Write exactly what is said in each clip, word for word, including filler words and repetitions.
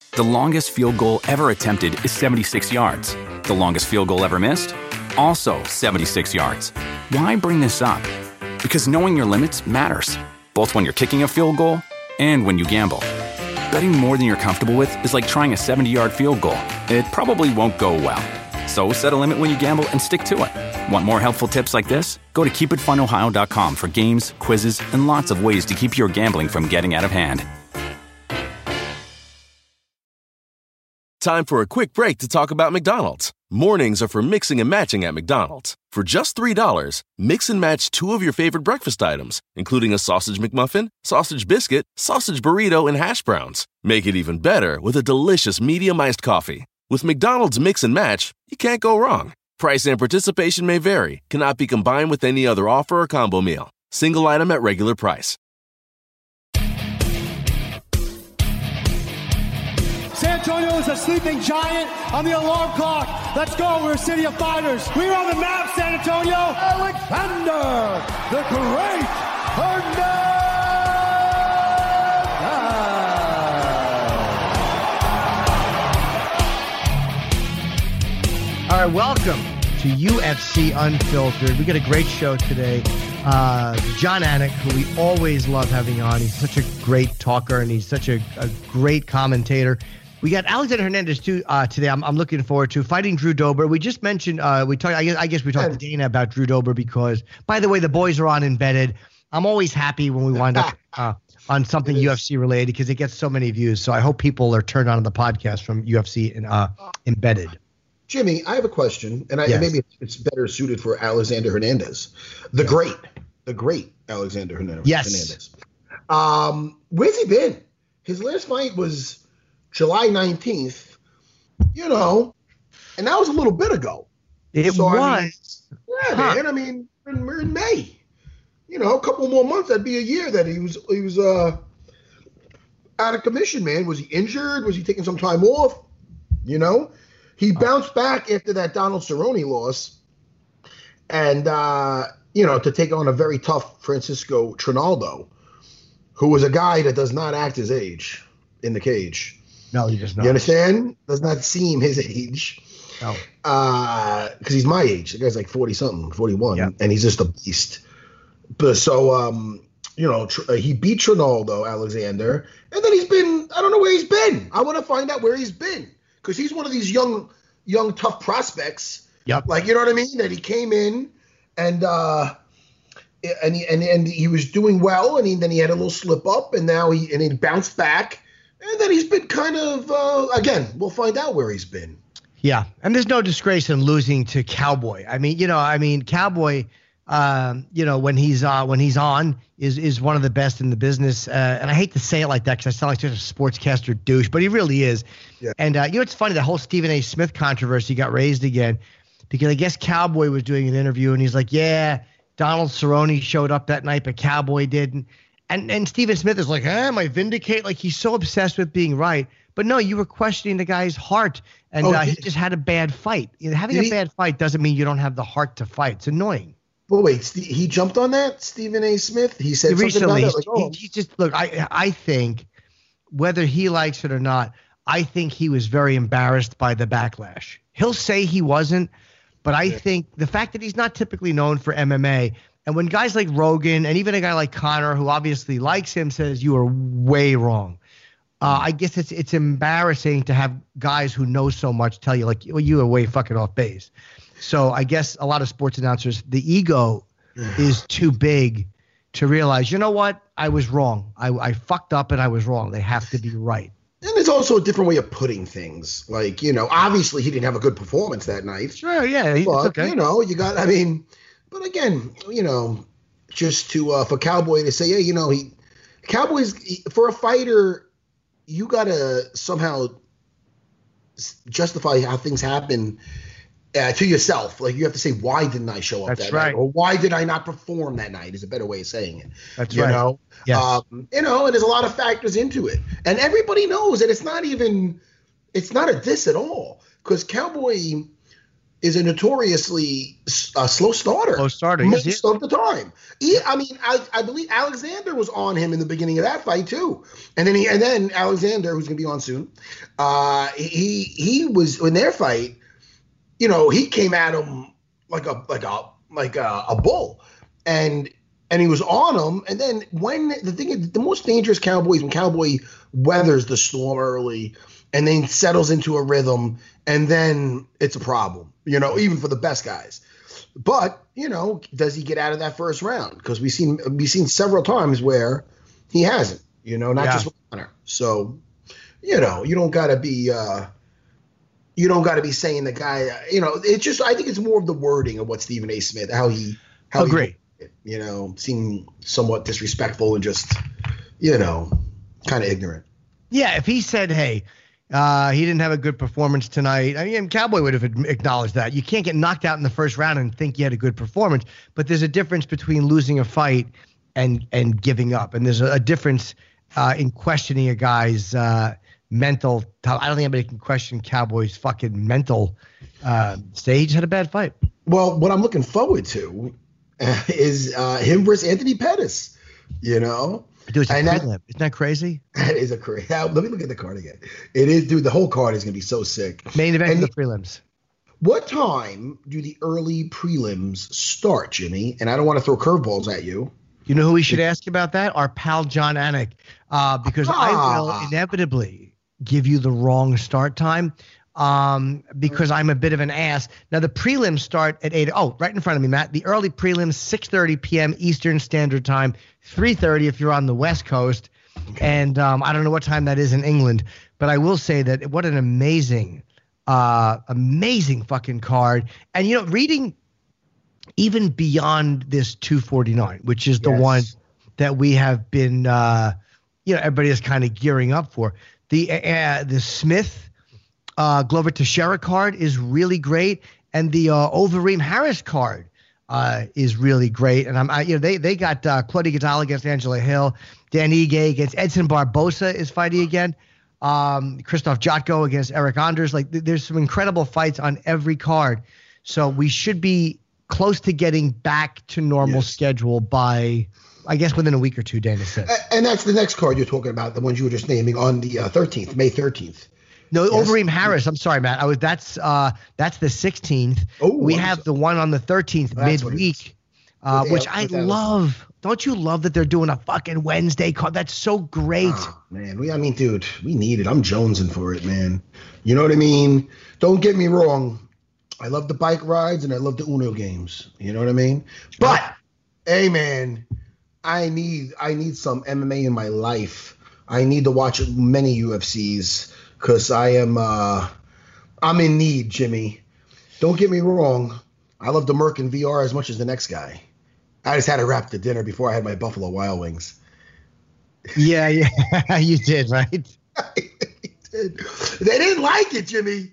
The longest field goal ever attempted is seventy-six yards. The longest field goal ever missed? Also seventy-six yards. Why bring this up? Because knowing your limits matters, both when you're kicking a field goal and when you gamble. Betting more than you're comfortable with is like trying a seventy-yard field goal. It probably won't go well. So set a limit when you gamble and stick to it. Want more helpful tips like this? Go to keep it fun ohio dot com for games, quizzes, and lots of ways to keep your gambling from getting out of hand. Time for a quick break to talk about McDonald's. Mornings are for mixing and matching at McDonald's. For just three dollars, mix and match two of your favorite breakfast items, including a sausage McMuffin, sausage biscuit, sausage burrito, and hash browns. Make it even better with a delicious medium iced coffee. With McDonald's Mix and Match, you can't go wrong. Price and participation may vary, cannot be combined with any other offer or combo meal. Single item at regular price. San Antonio is a sleeping giant on the alarm clock. Let's go. We're a city of fighters. We're on the map, San Antonio. Alexander the Great Hernandez. All right, welcome to U F C Unfiltered. We got a great show today. Uh, Jon Anik, who we always love having on. He's such a great talker, and he's such a, a great commentator. We got Alexander Hernandez too uh, today. I'm, I'm looking forward to fighting Drew Dober. We just mentioned uh, we talked. I guess, I guess we talked to Dana about Drew Dober because, by the way, the boys are on Embedded. I'm always happy when we wind up uh, on something U F C related because it gets so many views. So I hope people are turned on to the podcast from U F C and uh, Embedded. Jimmy, I have a question, and I, Yes. maybe it's better suited for Alexander Hernandez, the great, the great Alexander Hernandez. Yes. Hernandez. Um, where's he been? His last fight was July nineteenth, you know, and that was a little bit ago. It So, was. I mean, yeah, Huh. man. I mean, we're in, we're in May. You know, a couple more months, that'd be a year that he was he was uh out of commission, man. Was he injured? Was he taking some time off? You know, he bounced back after that Donald Cerrone loss, and uh, you know, to take on a very tough Francisco Trinaldo, who was a guy that does not act his age in the cage. No, he does not. You understand? Does not seem his age. No. Uh, because he's my age. The guy's like forty something, forty-one, Yeah. and he's just a beast. But so, um, you know, tr- uh, he beat Trinaldo, Alexander, and then he's been. I don't know where he's been. I want to find out where he's been because he's one of these young, young tough prospects. Yep. Like, you know what I mean? That he came in and uh, and he and and he was doing well, and he, then he had a little slip up, and now he and he bounced back, and then he's been kind of uh, again. We'll find out where he's been. Yeah, and there's no disgrace in losing to Cowboy. I mean, you know, I mean, Cowboy, um, you know, when he's uh, when he's on, is is one of the best in the business. Uh, and I hate to say it like that because I sound like such a sportscaster douche, but he really is. Yeah. And uh, you know, it's funny, the whole Stephen A. Smith controversy got raised again because I guess Cowboy was doing an interview and he's like, yeah, Donald Cerrone showed up that night, but Cowboy didn't. And and Stephen Smith is like, eh, am I vindicate? Like he's so obsessed with being right. But no, you were questioning the guy's heart, and Oh, uh, he did- just had a bad fight. You know, having Did a he- bad fight doesn't mean you don't have the heart to fight. It's annoying. But wait, St- he jumped on that, Stephen A. Smith. He said something Recently, about it. Like, he, oh, he just look. I I think whether he likes it or not, I think he was very embarrassed by the backlash. He'll say he wasn't, but I think the fact that he's not typically known for M M A, and when guys like Rogan and even a guy like Connor, who obviously likes him, says you are way wrong. Uh, I guess it's it's embarrassing to have guys who know so much tell you like, well, you are way fucking off base. So I guess a lot of sports announcers, the ego is too big to realize, you know what, I was wrong. I, I fucked up and I was wrong. They have to be right. and it's also a different way of putting things. Like, you know, obviously he didn't have a good performance that night. Sure, yeah, it's But, okay. you know, you got, I mean, but again, you know, just to, uh, for Cowboy to say, yeah, you know, he, Cowboys, he- for a fighter, you got to somehow s- justify how things happen uh, to yourself. Like, you have to say, why didn't I show up That's that right. night? Or why did I not perform that night is a better way of saying it. That's you right. know? Yes. Um, you know, and there's a lot of factors into it. And everybody knows that it's not even, it's not a diss at all. Because Cowboy, is a notoriously uh, slow starter. Slow starter, most yes, of the time. He, I mean, I, I believe Alexander was on him in the beginning of that fight too, and then he and then Alexander, who's going to be on soon, uh, he he was in their fight. You know, he came at him like a like a like a, a bull, and and he was on him. And then when the thing is, the most dangerous Cowboy is when Cowboy weathers the storm early and then settles into a rhythm, and then it's a problem, you know, even for the best guys. But, you know, does he get out of that first round? Because we've seen we've seen several times where he hasn't, you know, not yeah. just with Conor. So, you know, you don't got to be uh, you don't got to be saying the guy, uh, you know, it's just I think it's more of the wording of what Stephen A. Smith, how he how agree, he, you know, seem somewhat disrespectful and just, you know, kind of ignorant. Yeah, if he said, hey, Uh, he didn't have a good performance tonight. I mean, Cowboy would have acknowledged that. You can't get knocked out in the first round and think you had a good performance, but there's a difference between losing a fight and and giving up. And there's a, a difference uh, in questioning a guy's uh, mental. I don't think anybody can question Cowboy's fucking mental uh, state. He just had a bad fight. Well, what I'm looking forward to uh, is uh, him versus Anthony Pettis, you know? Dude, it's a and that, Isn't that crazy? That is a crazy. Let me look at the card again. It is, dude. The whole card is gonna be so sick. Main event and of the prelims. What time do the early prelims start, Jimmy? And I don't want to throw curveballs at you. You know who we should ask about that? Our pal John Anik, uh, because ah. I will inevitably give you the wrong start time. Um, because I'm a bit of an ass. Now the prelims start at eight. Oh, right in front of me, Matt. The early prelims, six thirty p.m. Eastern Standard Time, three thirty if you're on the West Coast, and um, I don't know what time that is in England. But I will say that what an amazing, uh, amazing fucking card. And you know, reading even beyond this two forty-nine, which is the yes. one that we have been, uh, you know, everybody is kind of gearing up for. The uh, the Smith. Uh, Glover Teixeira card is really great, and the uh, Overeem Harris card uh, is really great. And I'm, I, you know, they they got uh, Claudia Gonzalez against Angela Hill, Dan Ige against Edson Barbosa is fighting again, um, Christoph Jotko against Eric Anders. Like, th- there's some incredible fights on every card, so we should be close to getting back to normal yes. schedule by, I guess, within a week or two. Dana said, and that's the next card you're talking about, the ones you were just naming on the uh, thirteenth, May thirteenth. No, yes. Overeem Harris. I'm sorry, Matt. I was that's uh that's the sixteenth. Oh, we have so. the one on the thirteenth midweek, uh, which I love. Don't you love that they're doing a fucking Wednesday card? That's so great. Oh, man, we I mean, dude, we need it. I'm jonesing for it, man. You know what I mean? Don't get me wrong. I love the bike rides and I love the Uno games. You know what I mean? But hey, man, I need I need some M M A in my life. I need to watch many U F Cs. Because I am, uh, I'm in need, Jimmy. Don't get me wrong. I love the Merc and V R as much as the next guy. I just had to wrap the dinner before I had my Buffalo Wild Wings. Yeah, yeah, you did, right? did. They didn't like it, Jimmy.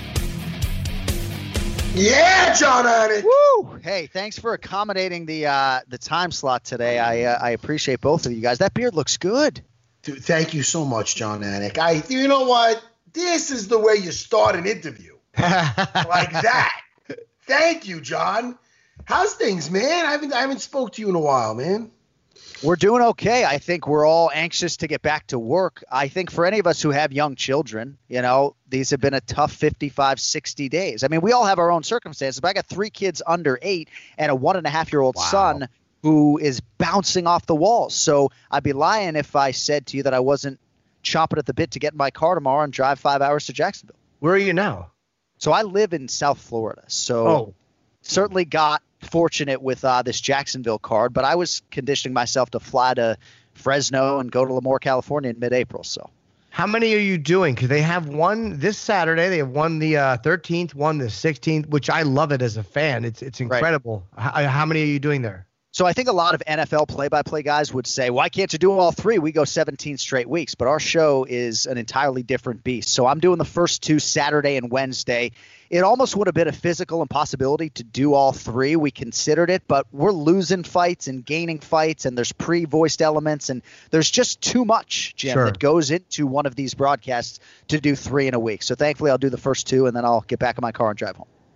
Yeah, John Anik. Woo! Hey, thanks for accommodating the uh, the time slot today. I uh, I appreciate both of you guys. That beard looks good. Dude, thank you so much, John Anik. I, you know what? This is the way you start an interview, like that. Thank you, John. How's things, man? I haven't, I haven't spoke to you in a while, man. We're doing okay. I think we're all anxious to get back to work. I think for any of us who have young children, you know, these have been a tough fifty-five, sixty days. I mean, we all have our own circumstances, but I got three kids under eight and a one and a half year old wow. son who is bouncing off the walls. So I'd be lying if I said to you that I wasn't chomping at the bit to get in my car tomorrow and drive five hours to Jacksonville. Where are you now? So I live in South Florida. So oh. certainly got fortunate with uh, this Jacksonville card, but I was conditioning myself to fly to Fresno and go to Lemoore, California in mid-April. So how many are you doing? Because they have one this Saturday. They have one the uh, thirteenth, one the sixteenth, which I love it as a fan. It's it's incredible. Right. How, how many are you doing there? So I think a lot of N F L play-by-play guys would say, why can't you do all three? We go seventeen straight weeks. But our show is an entirely different beast. So I'm doing the first two, Saturday and Wednesday. It almost would have been a physical impossibility to do all three. We considered it, but we're losing fights and gaining fights, and there's pre-voiced elements, and there's just too much, Jim, sure. that goes into one of these broadcasts to do three in a week. So thankfully I'll do the first two, and then I'll get back in my car and drive home.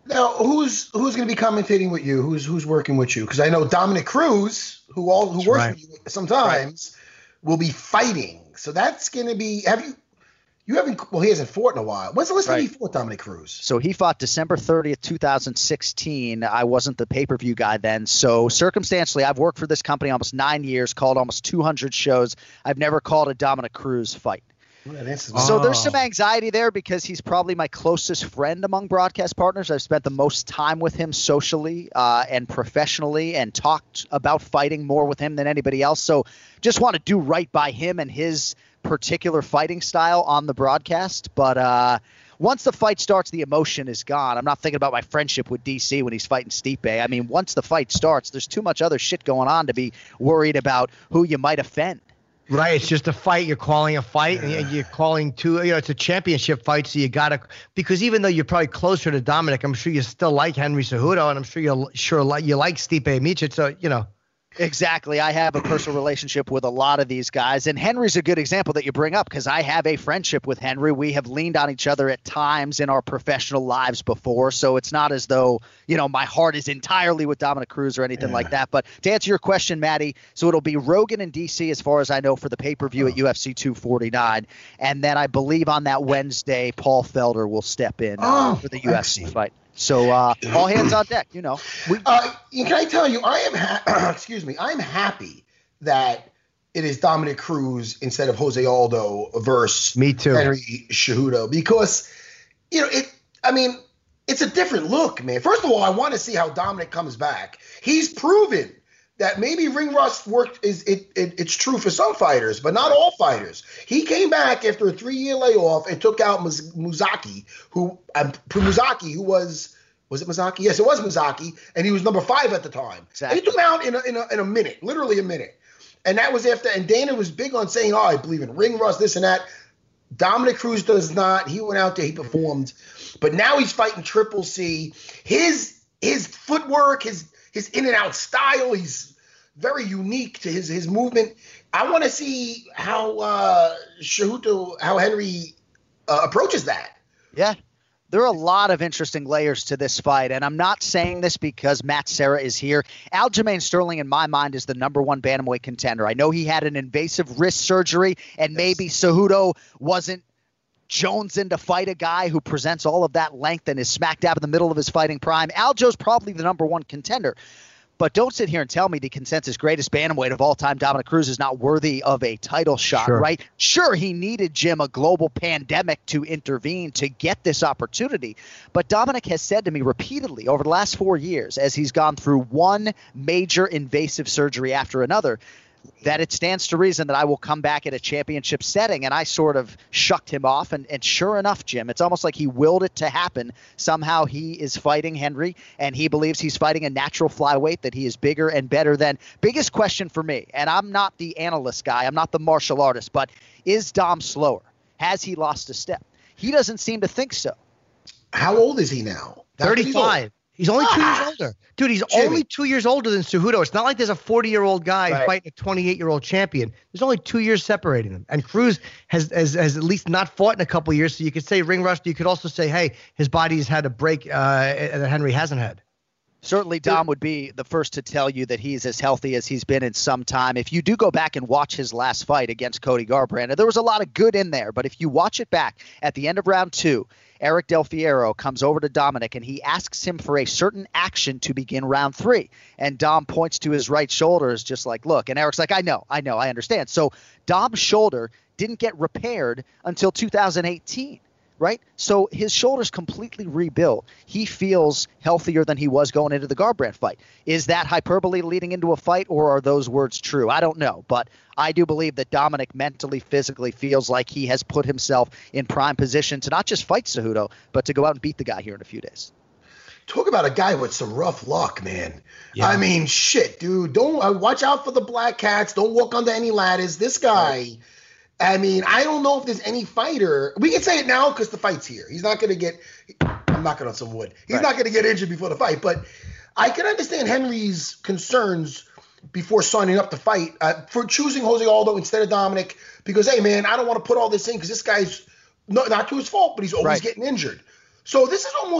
Now, who's who's going to be commentating with you? Who's who's working with you? Because I know Dominic Cruz, who all who That's works right. with you sometimes, right. will be fighting. So that's going to be. Have you? You haven't. Well, he hasn't fought in a while. When's the last time Right. he fought Dominic Cruz? So he fought December thirtieth, two thousand sixteen. I wasn't the pay-per-view guy then. So circumstantially, I've worked for this company almost nine years, called almost two hundred shows. I've never called a Dominic Cruz fight. Yeah, that's- So there's Oh. some anxiety there because he's probably my closest friend among broadcast partners. I've spent the most time with him socially uh, and professionally and talked about fighting more with him than anybody else. So just want to do right by him and his particular fighting style on the broadcast. But uh, once the fight starts, the emotion is gone. I'm not thinking about my friendship with D C when he's fighting Stipe. I mean, once the fight starts, there's too much other shit going on to be worried about who you might offend. Right, it's just a fight. You're calling a fight, and you're calling two. You know, it's a championship fight, so you gotta. Because even though you're probably closer to Dominic, I'm sure you still like Henry Cejudo, and I'm sure you sure like you like Stipe Miocic. So you know. Exactly. I have a personal relationship with a lot of these guys, and Henry's a good example that you bring up because I have a friendship with Henry. We have leaned on each other at times in our professional lives before, so it's not as though, you know, my heart is entirely with Dominic Cruz or anything yeah. like that. But to answer your question, Maddie, so it'll be Rogan and D C as far as I know for the pay-per-view oh. at U F C two forty-nine, and then I believe on that Wednesday, Paul Felder will step in uh, oh, for the U F C fight. So uh, all hands on deck, you know. We- uh, can I tell you, I am ha- excuse me, I am happy that it is Dominic Cruz instead of Jose Aldo versus Me too. Henry Cejudo because, you know, it. I mean, it's a different look, man. First of all, I want to see how Dominic comes back. He's proven that maybe ring rust worked. Is it, it? It's true for some fighters, but not all fighters. He came back after a three-year layoff and took out Muz- Muzaki, who um, Muzaki, who was was it Muzaki? Yes, it was Muzaki, and he was number five at the time. Exactly. And he took him out in a, in a in a minute, literally a minute. And that was after. And Dana was big on saying, "Oh, I believe in ring rust, this and that." Dominic Cruz does not. He went out there, he performed, but now he's fighting Triple C. His his footwork, his his in and out style, he's very unique to his his movement. I want to see how uh, Cejudo, how Henry uh, approaches that. Yeah. There are a lot of interesting layers to this fight, and I'm not saying this because Matt Serra is here. Aljamain Sterling, in my mind, is the number one bantamweight contender. I know he had an invasive wrist surgery, and yes. maybe Cejudo wasn't jonesing to fight a guy who presents all of that length and is smack dab in the middle of his fighting prime. Aljo's probably the number one contender. But don't sit here and tell me the consensus greatest bantamweight of all time, Dominic Cruz, is not worthy of a title shot, sure. right? Sure, he needed, Jim, a global pandemic to intervene to get this opportunity. But Dominic has said to me repeatedly over the last four years, as he's gone through one major invasive surgery after another, that it stands to reason that I will come back at a championship setting. And I sort of shucked him off. And, and sure enough, Jim, it's almost like he willed it to happen. Somehow he is fighting Henry, and he believes he's fighting a natural flyweight, that he is bigger and better than. Biggest question for me, and I'm not the analyst guy, I'm not the martial artist, but is Dom slower? Has he lost a step? He doesn't seem to think so. How old is he now? thirty-five. He's only two ah, years older. Dude, he's Jimmy. only two years older than Cejudo. It's not like there's a forty-year-old guy right. fighting a twenty-eight-year-old champion. There's only two years separating them. And Cruz has, has, has at least not fought in a couple of years, so you could say ring rust. You could also say, hey, his body's had a break uh, that Henry hasn't had. Certainly, Dom would be the first to tell you that he's as healthy as he's been in some time. If you do go back and watch his last fight against Cody Garbrandt, there was a lot of good in there. But if you watch it back at the end of round two, Eric Del Fiero comes over to Dominic and he asks him for a certain action to begin round three. And Dom points to his right shoulder as just like, look. And Eric's like, I know, I know, I understand. So Dom's shoulder didn't get repaired until two thousand eighteen. Right? So his shoulder's completely rebuilt. He feels healthier than he was going into the Garbrandt fight. Is that hyperbole leading into a fight, or are those words true? I don't know. But I do believe that Dominic mentally, physically feels like he has put himself in prime position to not just fight Cejudo, but to go out and beat the guy here in a few days. Talk about a guy with some rough luck, man. Yeah. I mean, shit, dude. Don't uh, watch out for the black cats. Don't walk under any ladders. This guy... Right. I mean, I don't know if there's any fighter. We can say it now because the fight's here. He's not going to get – I'm knocking on some wood. He's right. not going to get injured before the fight. But I can understand Henry's concerns before signing up to fight uh, for choosing Jose Aldo instead of Dominic because, hey, man, I don't want to put all this in because this guy's not, not to his fault, but he's always right. getting injured. So this is almost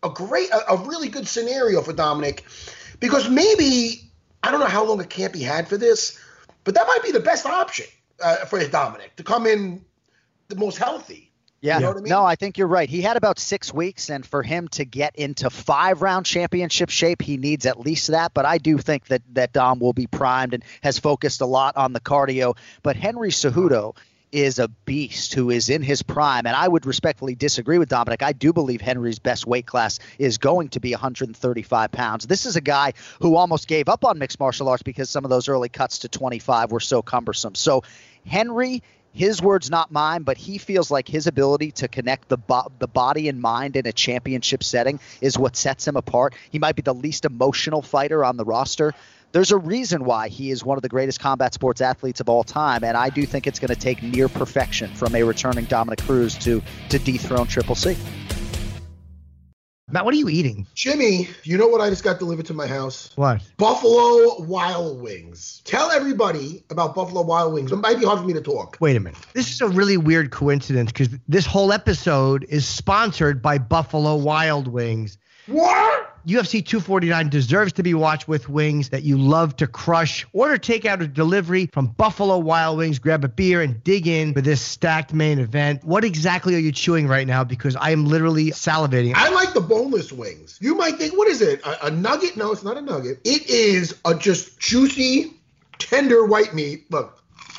a great, a, a really good scenario for Dominic, because maybe, I don't know how long a camp he had for this, but that might be the best option uh, for Dominic to come in the most healthy. Yeah, you know what I mean? No, I think you're right. He had about six weeks, and for him to get into five-round championship shape, he needs at least that. But I do think that that Dom will be primed and has focused a lot on the cardio. But Henry Cejudo is a beast who is in his prime, and I would respectfully disagree with Dominic. I do believe Henry's best weight class is going to be one hundred thirty-five pounds. This is a guy who almost gave up on mixed martial arts because some of those early cuts to twenty-five were so cumbersome. So Henry, his words, not mine, but he feels like his ability to connect the bo- the body and mind in a championship setting is what sets him apart. He might be the least emotional fighter on the roster. There's a reason why he is one of the greatest combat sports athletes of all time, and I do think it's going to take near perfection from a returning Dominic Cruz to to dethrone Triple C. Matt, what are you eating? Jimmy, you know what I just got delivered to my house? What? Buffalo Wild Wings. Tell everybody about Buffalo Wild Wings. It might be hard for me to talk. Wait a minute. This is a really weird coincidence because this whole episode is sponsored by Buffalo Wild Wings. What? U F C two forty-nine deserves to be watched with wings that you love to crush. Order takeout or delivery from Buffalo Wild Wings. Grab a beer and dig in for this stacked main event. What exactly are you chewing right now? Because I am literally salivating. I like the boneless wings. You might think, what is it? A, a nugget? No, it's not a nugget. It is a just juicy, tender white meat. Look.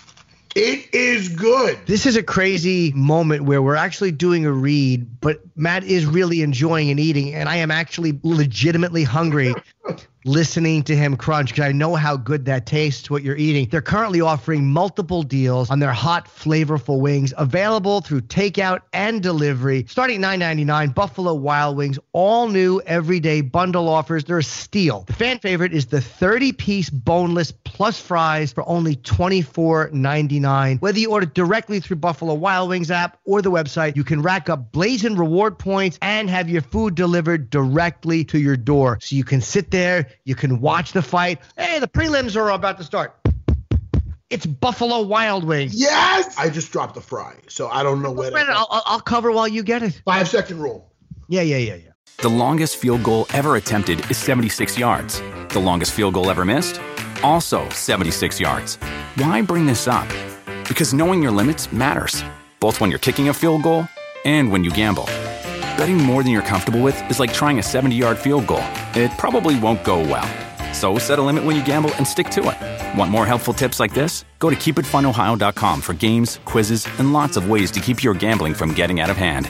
It is good. This is a crazy moment where we're actually doing a read, but Matt is really enjoying and eating, and I am actually legitimately hungry listening to him crunch because I know how good that tastes, what you're eating. They're currently offering multiple deals on their hot, flavorful wings, available through takeout and delivery. Starting at nine ninety-nine, Buffalo Wild Wings, all new everyday bundle offers. They're a steal. The fan favorite is the thirty-piece boneless plus fries for only twenty-four ninety-nine. Whether you order directly through Buffalo Wild Wings app or the website, you can rack up blazing reward points and have your food delivered directly to your door. So you can sit there, you can watch the fight. Hey, the prelims are about to start. It's Buffalo Wild Wings. Yes! I just dropped the fry, so I don't know where to... I'll, I'll cover while you get it. Five second rule. Yeah, yeah, yeah, yeah. The longest field goal ever attempted is seventy-six yards. The longest field goal ever missed? Also seventy-six yards. Why bring this up? Because knowing your limits matters, both when you're kicking a field goal and when you gamble. Betting more than you're comfortable with is like trying a seventy-yard field goal. It probably won't go well. So set a limit when you gamble and stick to it. Want more helpful tips like this? Go to keep it fun ohio dot com for games, quizzes, and lots of ways to keep your gambling from getting out of hand.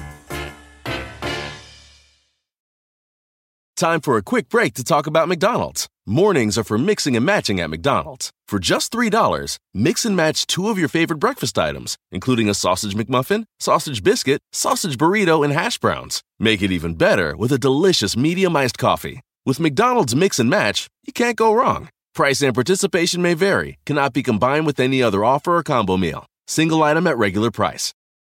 Time for a quick break to talk about McDonald's. Mornings are for mixing and matching at McDonald's. For just three dollars, mix and match two of your favorite breakfast items, including a sausage McMuffin, sausage biscuit, sausage burrito, and hash browns. Make it even better with a delicious medium-iced coffee. With McDonald's Mix and Match, you can't go wrong. Price and participation may vary. Cannot be combined with any other offer or combo meal. Single item at regular price.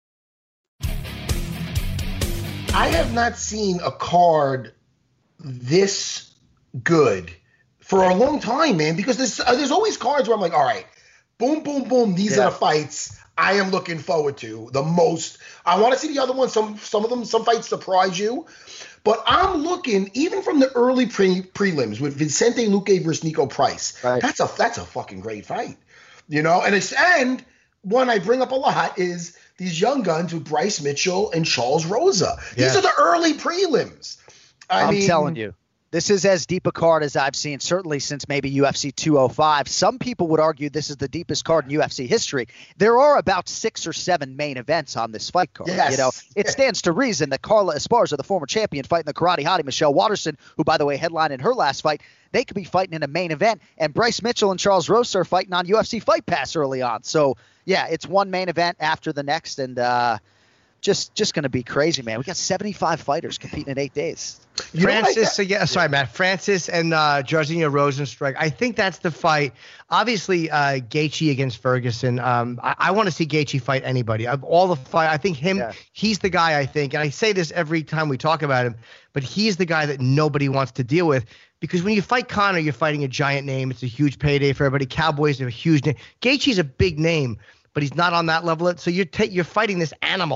I have not seen a card this good for a long time, man, because there's uh, there's always cards where I'm like, all right, boom, boom, boom, these yeah. are the fights I am looking forward to the most. I want to see the other ones. Some some of them, some fights surprise you. But I'm looking, even from the early pre- prelims with Vicente Luque versus Nico Price. Right. That's a that's a fucking great fight. You know, and it's and one I bring up a lot is these young guns with Bryce Mitchell and Charles Rosa. Yeah. These are the early prelims. I I'm mean, telling you. This is as deep a card as I've seen, certainly since maybe U F C two oh five. Some people would argue this is the deepest card in U F C history. There are about six or seven main events on this fight card. Yes. You know, it stands to reason that Carla Esparza, the former champion, fighting the karate hottie Michelle Waterson, who, by the way, headlined in her last fight, they could be fighting in a main event. And Bryce Mitchell and Charles Rosa are fighting on U F C Fight Pass early on. So, yeah, it's one main event after the next, and uh, just just going to be crazy, man. We got seventy-five fighters competing in eight days. You Francis, uh, yeah, sorry, Matt. Francis and uh, Jairzinho Rosenstruck. I think that's the fight. Obviously, uh, Gaethje against Ferguson. Um, I, I want to see Gaethje fight anybody. Of all the fight, I think him. Yeah. He's the guy. I think, and I say this every time we talk about him, but he's the guy that nobody wants to deal with because when you fight Conor, you're fighting a giant name. It's a huge payday for everybody. Cowboys are a huge name. Gaethje's a big name, but he's not on that level. So you're ta- you're fighting this animal.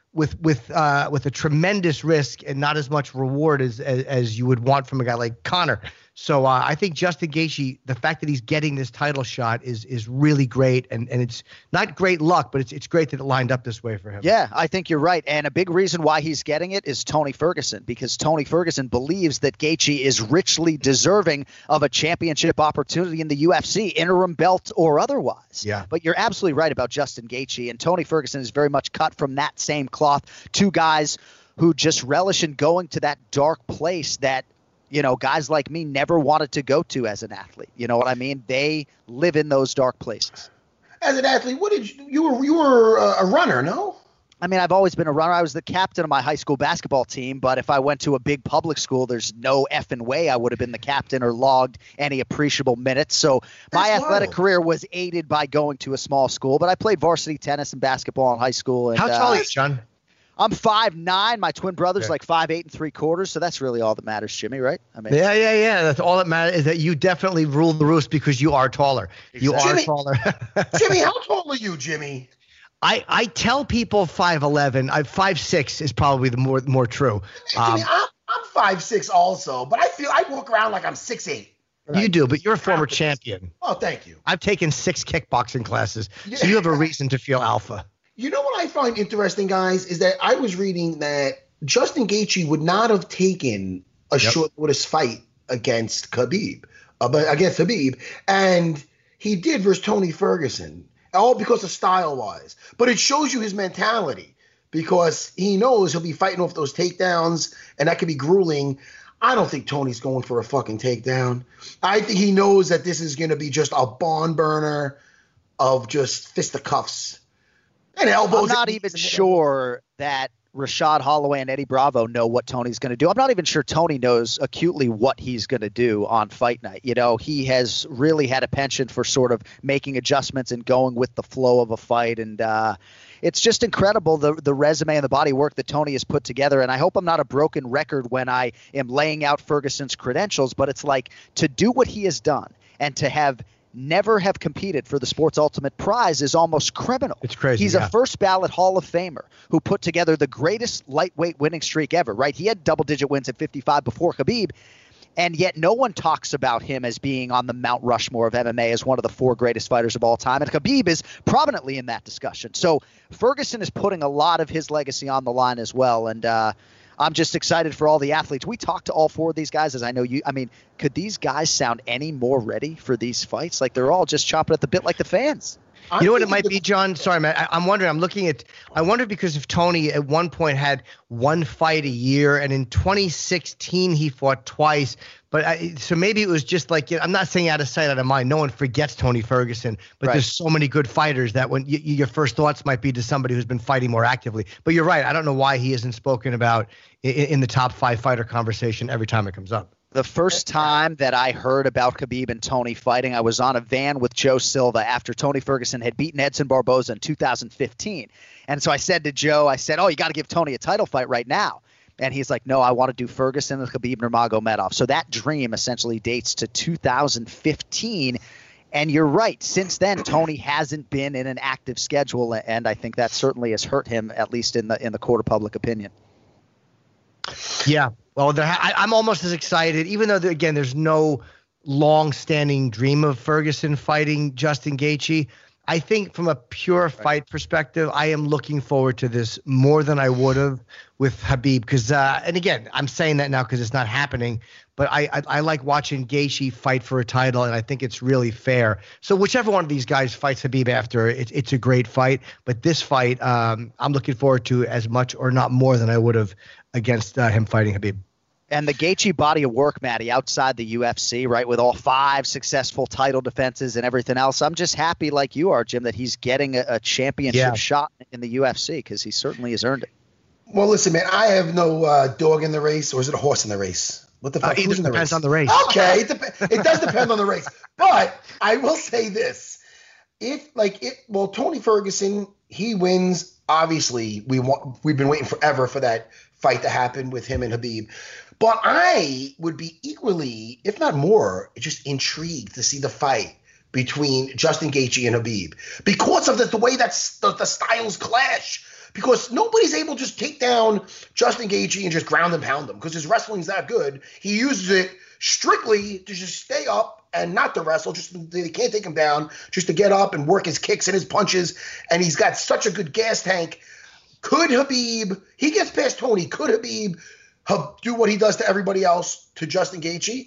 with with uh, with a tremendous risk and not as much reward as as, as you would want from a guy like Conor. So uh, I think Justin Gaethje, the fact that he's getting this title shot is is really great, and, and it's not great luck, but it's it's great that it lined up this way for him. Yeah, I think you're right, and a big reason why he's getting it is Tony Ferguson, because Tony Ferguson believes that Gaethje is richly deserving of a championship opportunity in the U F C, interim belt or otherwise. Yeah. But you're absolutely right about Justin Gaethje, and Tony Ferguson is very much cut from that same cloth. Two guys who just relish in going to that dark place that, you know, guys like me never wanted to go to as an athlete. You know what I mean? They live in those dark places. As an athlete, what did you, you were, you were a runner, no? I mean, I've always been a runner. I was the captain of my high school basketball team, but if I went to a big public school, there's no effing way I would have been the captain or logged any appreciable minutes. So my That's athletic wild. career was aided by going to a small school, but I played varsity tennis and basketball in high school. And, How tall uh, are you, John? I'm five nine. My twin brother's Okay. like five eight and three quarters. So that's really all that matters, Jimmy, right? I mean, Yeah, yeah, yeah. That's all that matters is that you definitely rule the roost because you are taller. You are Jimmy- taller. Jimmy, how tall are you, Jimmy? I, I tell people five eleven. I five six is probably the more more true. Um, Jimmy, I'm, I'm five six also, but I feel I walk around like I'm six eight. you do, but you're a former Confidence. champion. Oh, thank you. I've taken six kickboxing classes, so Yeah. you have a reason to feel alpha. You know what I find interesting, guys, is that I was reading that Justin Gaethje would not have taken a Yep. short notice fight against Khabib, uh, but against Khabib, and he did versus Tony Ferguson, all because of style-wise. But it shows you his mentality because he knows he'll be fighting off those takedowns, and that could be grueling. I don't think Tony's going for a fucking takedown. I think he knows that this is going to be just a barn burner of just fisticuffs. And elbows. I'm not even sure that Rashad Holloway and Eddie Bravo know what Tony's going to do. I'm not even sure Tony knows acutely what he's going to do on fight night. You know, he has really had a penchant for sort of making adjustments and going with the flow of a fight. And uh, it's just incredible, the the resume and the body work that Tony has put together. And I hope I'm not a broken record when I am laying out Ferguson's credentials, but it's like to do what he has done and to have never have competed for the sport's ultimate prize is almost criminal. It's crazy, He's yeah. a first ballot Hall of Famer who put together the greatest lightweight winning streak ever, right? He had double digit wins at fifty-five before Khabib, and yet no one talks about him as being on the Mount Rushmore of M M A as one of the four greatest fighters of all time, and Khabib is prominently in that discussion. So Ferguson is putting a lot of his legacy on the line as well, and uh, I'm just excited for all the athletes. We talked to all four of these guys, as I know you. I mean, could these guys sound any more ready for these fights? Like they're all just chomping at the bit like the fans. I'm You know what it thinking might the- be, John? Sorry, man. I, I'm wondering. I'm looking at. I wonder because if Tony at one point had one fight a year, and in twenty sixteen he fought twice. But I, so maybe it was just like, I'm not saying out of sight, out of mind. No one forgets Tony Ferguson, but Right. there's so many good fighters that when you, your first thoughts might be to somebody who's been fighting more actively. But you're right. I don't know why he isn't spoken about in, in the top five fighter conversation every time it comes up. The first time that I heard about Khabib and Tony fighting, I was on a van with Joe Silva after Tony Ferguson had beaten Edson Barboza in two thousand fifteen. And so I said to Joe, I said, oh, you got to give Tony a title fight right now. And he's like, no, I want to do Ferguson and Khabib Nurmagomedov. So that dream essentially dates to two thousand fifteen. And you're right. Since then, Tony hasn't been in an active schedule, and I think that certainly has hurt him, at least in the in the court of public opinion. Yeah. Well, there ha- I, I'm almost as excited, even though, there, again, there's no long-standing dream of Ferguson fighting Justin Gaethje. I think from a pure fight perspective, I am looking forward to this more than I would have with Khabib. Because, uh, and again, I'm saying that now because it's not happening, but I, I I like watching Gaethje fight for a title, and I think it's really fair. So whichever one of these guys fights Khabib after, it's it's a great fight. But this fight, um, I'm looking forward to as much or not more than I would have against uh, him fighting Khabib. And the Gaethje body of work, Matty, outside the U F C, right, with all five successful title defenses and everything else, I'm just happy, like you are, Jim, that he's getting a, a championship Yeah. shot in the U F C because he certainly has earned it. Well, listen, man, I have no uh, dog in the race, or is it a horse in the race? What the Uh, fuck? either Who's in the depends race? on the race. Okay, it, dep- it does depend on the race. But I will say this: if like it, well, Tony Ferguson, he wins. Obviously, we want we've been waiting forever for that fight to happen with him and Khabib. But I would be equally, if not more, just intrigued to see the fight between Justin Gaethje and Khabib because of the, the way that the, the styles clash. because nobody's able to just take down Justin Gaethje and just ground and pound him because his wrestling's that good. He uses it strictly to just stay up and not to wrestle. Just they can't take him down, just to get up and work his kicks and his punches. And he's got such a good gas tank. Could Khabib, he gets past Tony, could Khabib do what he does to everybody else to Justin Gaethje,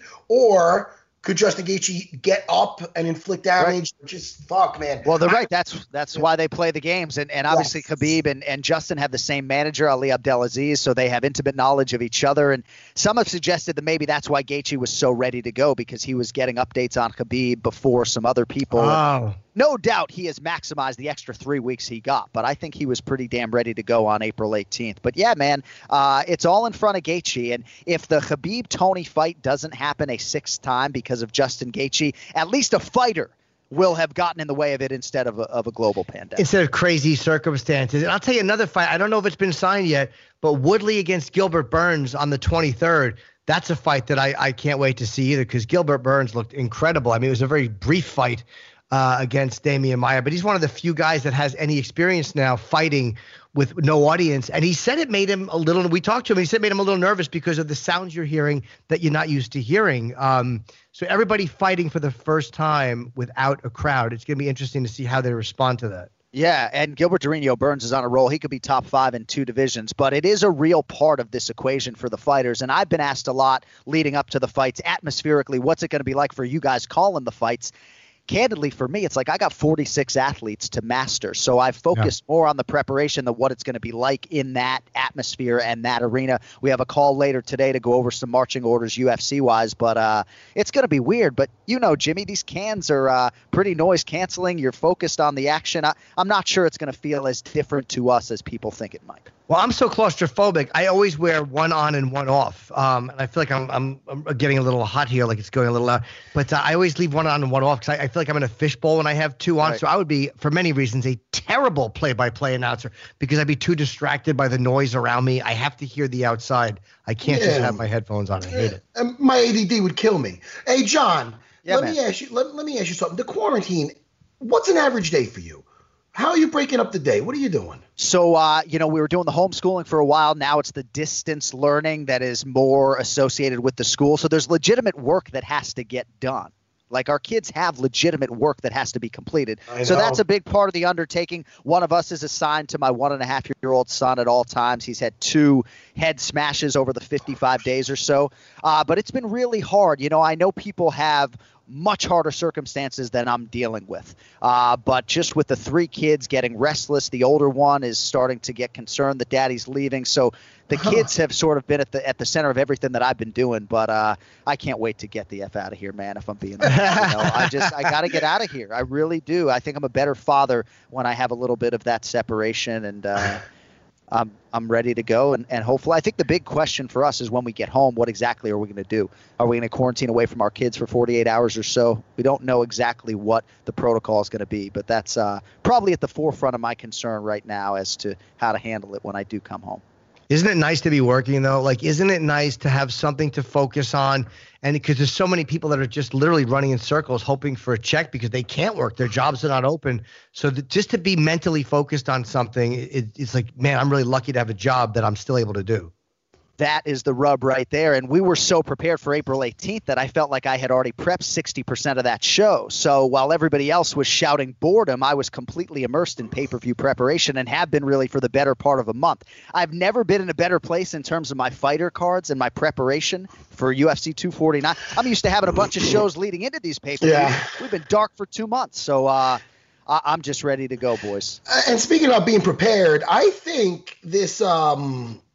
or could Justin Gaethje get up and inflict damage? Right. Just fuck, man. Well, they're right. That's that's why they play the games, and and obviously yes. Khabib and, and Justin have the same manager, Ali Abdelaziz, so they have intimate knowledge of each other. And some have suggested that maybe that's why Gaethje was so ready to go, because he was getting updates on Khabib before some other people. Oh. No doubt he has maximized the extra three weeks he got, but I think he was pretty damn ready to go on April eighteenth. But yeah, man, uh, it's all in front of Gaethje. And if the Khabib-Tony fight doesn't happen a sixth time because of Justin Gaethje, at least a fighter will have gotten in the way of it instead of a, of a global pandemic. Instead of crazy circumstances. And I'll tell you another fight. I don't know if it's been signed yet, but Woodley against Gilbert Burns on the twenty-third. That's a fight that I, I can't wait to see either, because Gilbert Burns looked incredible. I mean, it was a very brief fight Uh, against Damian Maia, but he's one of the few guys that has any experience now fighting with no audience. And he said it made him a little, we talked to him, he said it made him a little nervous because of the sounds you're hearing that you're not used to hearing. Um, so everybody fighting for the first time without a crowd, it's going to be interesting to see how they respond to that. Yeah, and Gilbert Durinho Burns is on a roll. He could be top five in two divisions, but it is a real part of this equation for the fighters. And I've been asked a lot leading up to the fights, atmospherically, what's it going to be like for you guys calling the fights? Candidly, for me, it's like I got forty-six athletes to master. So I've focused yeah. more on the preparation than what it's going to be like in that atmosphere and that arena. We have a call later today to go over some marching orders U F C-wise, but uh, it's going to be weird. But you know, Jimmy, these cans are uh, pretty noise-canceling. You're focused on the action. I, I'm not sure it's going to feel as different to us as people think it might. Well, I'm so claustrophobic. I always wear one on and one off. Um, and I feel like I'm, I'm I'm getting a little hot here, like it's going a little loud. But uh, I always leave one on and one off because I, I feel like I'm in a fishbowl when I have two on. Right. So I would be, for many reasons, a terrible play-by-play announcer because I'd be too distracted by the noise around me. I have to hear the outside. I can't yeah. just have my headphones on. I hate yeah. it. And my A D D would kill me. Hey, John, yeah, let man. me ask you. Let, let me ask you something. The quarantine. What's an average day for you? How are you breaking up the day? What are you doing? So, uh, you know, we were doing the homeschooling for a while. Now it's the distance learning that is more associated with the school. So there's legitimate work that has to get done. Like our kids have legitimate work that has to be completed. So that's a big part of the undertaking. One of us is assigned to my one and a half year old son at all times. He's had two head smashes over the fifty-five days or so. Uh, but it's been really hard. You know, I know people have much harder circumstances than I'm dealing with. Uh, but just with the three kids getting restless, the older one is starting to get concerned that daddy's leaving. So the kids have sort of been at the at the center of everything that I've been doing. But uh, I can't wait to get the F out of here, man, if I'm being honest. You know, I just I got to get out of here. I really do. I think I'm a better father when I have a little bit of that separation, and uh, I'm I'm ready to go. And, and hopefully, I think the big question for us is when we get home, what exactly are we going to do? Are we going to quarantine away from our kids for forty-eight hours or so? We don't know exactly what the protocol is going to be, but that's uh, probably at the forefront of my concern right now as to how to handle it when I do come home. Isn't it nice to be working, though? Like, isn't it nice to have something to focus on? And because there's so many people that are just literally running in circles hoping for a check because they can't work. Their jobs are not open. So that just to be mentally focused on something, it, it's like, man, I'm really lucky to have a job that I'm still able to do. That is the rub right there. And we were so prepared for April eighteenth that I felt like I had already prepped sixty percent of that show. So while everybody else was shouting boredom, I was completely immersed in pay-per-view preparation and have been really for the better part of a month. I've never been in a better place in terms of my fighter cards and my preparation for U F C two forty-nine. I'm used to having a bunch of shows leading into these pay-per-views. Yeah. We've been dark for two months. So uh, I'm just ready to go, boys. And speaking of being prepared, I think this um, –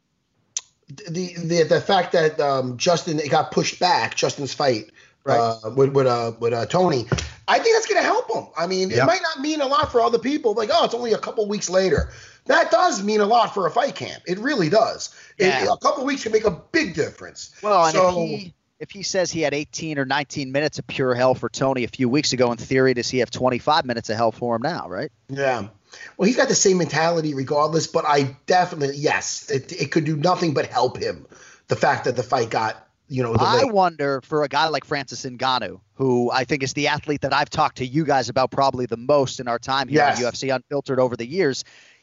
The, the the fact that um, Justin it got pushed back, Justin's fight right. uh, with with uh, with uh, Tony, I think that's going to help him. I mean, yep. It might not mean a lot for other people. Like, oh, it's only a couple weeks later. That does mean a lot for a fight camp. It really does. Yeah. It, a couple weeks can make a big difference. Well, and so, if he if he says he had eighteen or nineteen minutes of pure hell for Tony a few weeks ago, in theory, does he have twenty-five minutes of hell for him now? Right? Yeah. Well, he's got the same mentality regardless, but I definitely, yes, it, it could do nothing but help him. The fact that the fight got, you know, delayed. I wonder for a guy like Francis Ngannou, who I think is the athlete that I've talked to you guys about probably the most in our time here yes. on U F C Unfiltered over the years.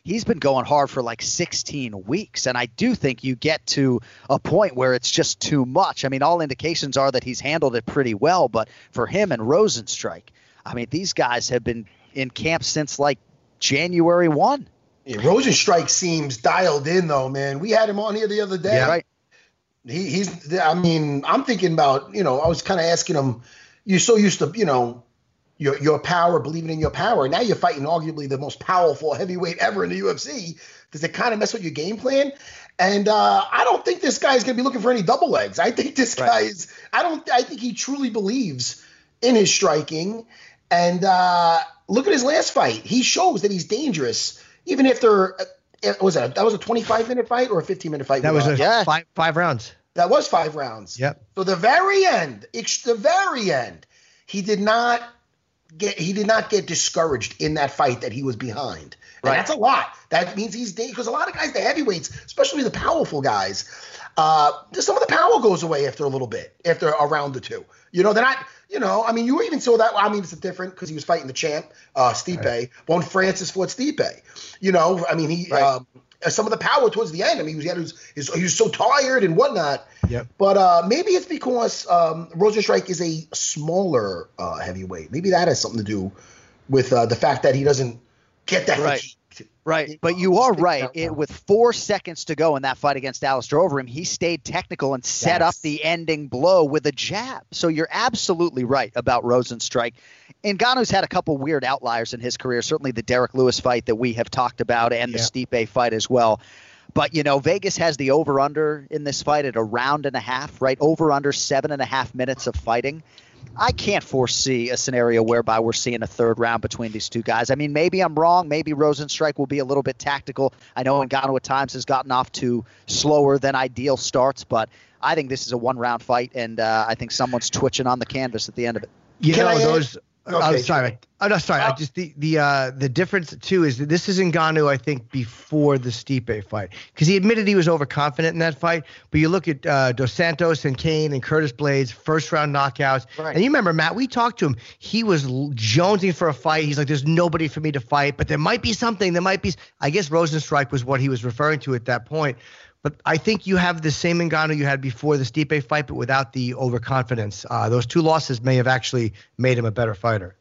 he's been going hard for like sixteen weeks. And I do think you get to a point where it's just too much. I mean, all indications are that he's handled it pretty well. But for him and Rozenstruik, I mean, these guys have been in camp since like January first. Yeah, Rozenstruik seems dialed in, though, man. We had him on here the other day. Yeah, right. He, he's, I mean, I'm thinking about, you know, I was kind of asking him, you're so used to, you know, your your power, believing in your power. Now you're fighting arguably the most powerful heavyweight ever in the U F C. Does it kind of mess with your game plan? And uh, I don't think this guy's going to be looking for any double legs. I think this right. guy is, I don't, I think he truly believes in his striking. And uh, look at his last fight. He shows that he's dangerous, even after, uh, was that, that was a twenty-five minute fight or a fifteen minute fight? That was a yeah. five, five rounds. That was five rounds. Yep. So the very end, it's the very end, he did not get he did not get discouraged in that fight that he was behind. And right. that's a lot. That means he's dangerous because a lot of guys, the heavyweights, especially the powerful guys, uh, some of the power goes away after a little bit, after a round or two. You know, they're not. You know, I mean, you even saw that. I mean, it's different because he was fighting the champ, uh, Stipe. Right. When Francis fought Stipe, you know, I mean, he right. um, some of the power towards the end. I mean, he was, he was, he was so tired and whatnot. Yep. But uh, maybe it's because um, Rozenstruik is a smaller uh, heavyweight. Maybe that has something to do with uh, the fact that he doesn't get that right. fatigue. Right, but you are right. It, with four seconds to go in that fight against Alistair Overeem, he stayed technical and set yes. up the ending blow with a jab. So you're absolutely right about Rozenstruik. Ngannou's had a couple weird outliers in his career, certainly the Derek Lewis fight that we have talked about and yeah. the Stipe fight as well. But, you know, Vegas has the over-under in this fight at a round and a half, right? Over-under seven and a half minutes of fighting. I can't foresee a scenario whereby we're seeing a third round between these two guys. I mean, maybe I'm wrong. Maybe Rozenstruik will be a little bit tactical. I know Ngannou at times has gotten off to slower than ideal starts, but I think this is a one-round fight, and uh, I think someone's twitching on the canvas at the end of it. You Can know, I those – Okay. I'm sorry. I'm not sorry. I just the the uh, the difference too is that this is Ngannou, I think, before the Stipe fight, because he admitted he was overconfident in that fight. But you look at uh, Dos Santos and Kane and Curtis Blades, first round knockouts, right. and you remember Matt, we talked to him. He was jonesing for a fight. He's like, "There's nobody for me to fight, but there might be something. There might be." I guess Rozenstruik was what he was referring to at that point. But I think you have the same Ngannou you had before the Stipe fight, but without the overconfidence. Uh, those two losses may have actually made him a better fighter.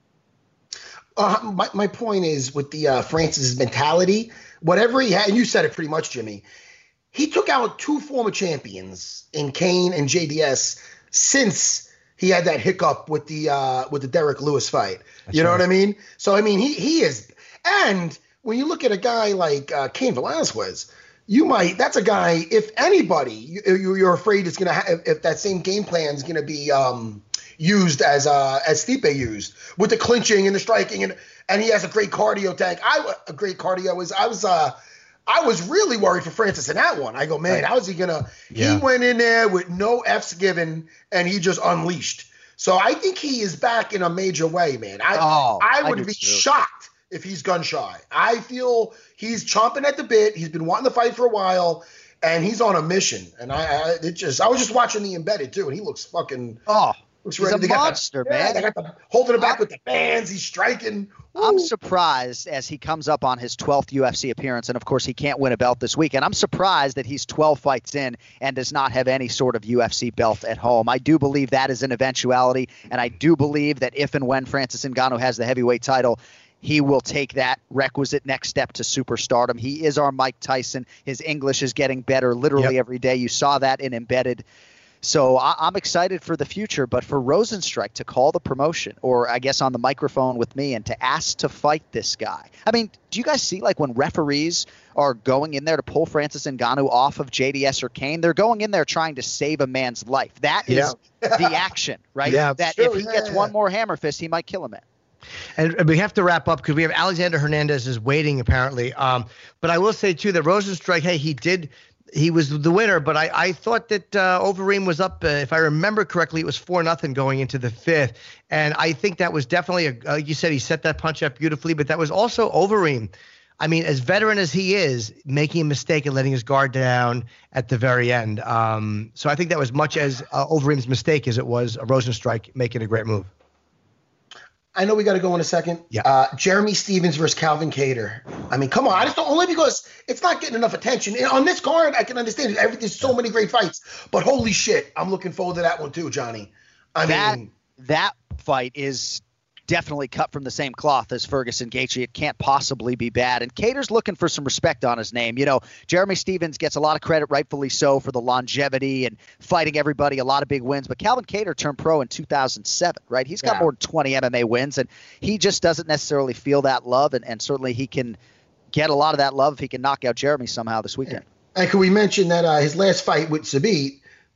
Uh, my, my point is with the uh, Francis mentality, whatever he had, and you said it pretty much, Jimmy, he took out two former champions in Kane and J D S since he had that hiccup with the uh, with the Derek Lewis fight. That's you know right. what I mean? So, I mean, he he is – and when you look at a guy like uh, Cain Velasquez, you might – that's a guy, if anybody, you, you're afraid it's going to have – if that same game plan is going to be um, – used as uh, as Stipe used with the clinching and the striking, and and he has a great cardio tank. I a great cardio was I was uh I was really worried for Francis in that one. I go, man, how is he gonna? Yeah. He went in there with no F's given, and he just unleashed. So I think he is back in a major way, man. I oh, I would I be too. shocked if he's gun shy. I feel he's chomping at the bit. He's been wanting to fight for a while. And he's on a mission. And I, I it just I was just watching the Embedded too, and he looks fucking oh. Looks He's ready. a they monster, the, man. Yeah, they got the holding it back with the fans. He's striking. Woo. I'm surprised as he comes up on his twelfth U F C appearance, and of course he can't win a belt this weekend. I'm surprised that he's twelve fights in and does not have any sort of U F C belt at home. I do believe that is an eventuality, and I do believe that if and when Francis Ngannou has the heavyweight title, he will take that requisite next step to superstardom. He is our Mike Tyson. His English is getting better literally yep. every day. You saw that in Embedded. So I, I'm excited for the future, but for Rozenstruik to call the promotion, or I guess on the microphone with me, and to ask to fight this guy. I mean, do you guys see like when referees are going in there to pull Francis Ngannou off of J D S or Kane, they're going in there trying to save a man's life. That is yeah. the action, right? Yeah, that sure, if he yeah, gets yeah. one more hammer fist, he might kill him. And, and we have to wrap up because we have Alexander Hernandez is waiting apparently. Um, but I will say too that Rozenstruik, hey, he did. He was the winner, but I, I thought that uh, Overeem was up. Uh, if I remember correctly, it was four nothing going into the fifth, and I think that was definitely a, like you said, he set that punch up beautifully. But that was also Overeem. I mean, as veteran as he is, making a mistake and letting his guard down at the very end. Um, so I think that was much as uh, Overeem's mistake as it was a Rozenstruik making a great move. I know we got to go in a second. Yeah. Uh, Jeremy Stevens versus Calvin Kattar. I mean, come on. I just don't, only because it's not getting enough attention. And on this card, I can understand it. Every, there's so many great fights. But holy shit, I'm looking forward to that one too, Johnny. I that, mean, that fight is definitely cut from the same cloth as Ferguson Gaethje. It can't possibly be bad. And Kattar's looking for some respect on his name. You know, Jeremy Stevens gets a lot of credit, rightfully so, for the longevity and fighting everybody, a lot of big wins. But Calvin Kattar turned pro in two thousand seven, right? He's got Yeah. more than twenty M M A wins, and he just doesn't necessarily feel that love. And, and certainly he can get a lot of that love if he can knock out Jeremy somehow this weekend. and can we mention that uh, his last fight with Zabit,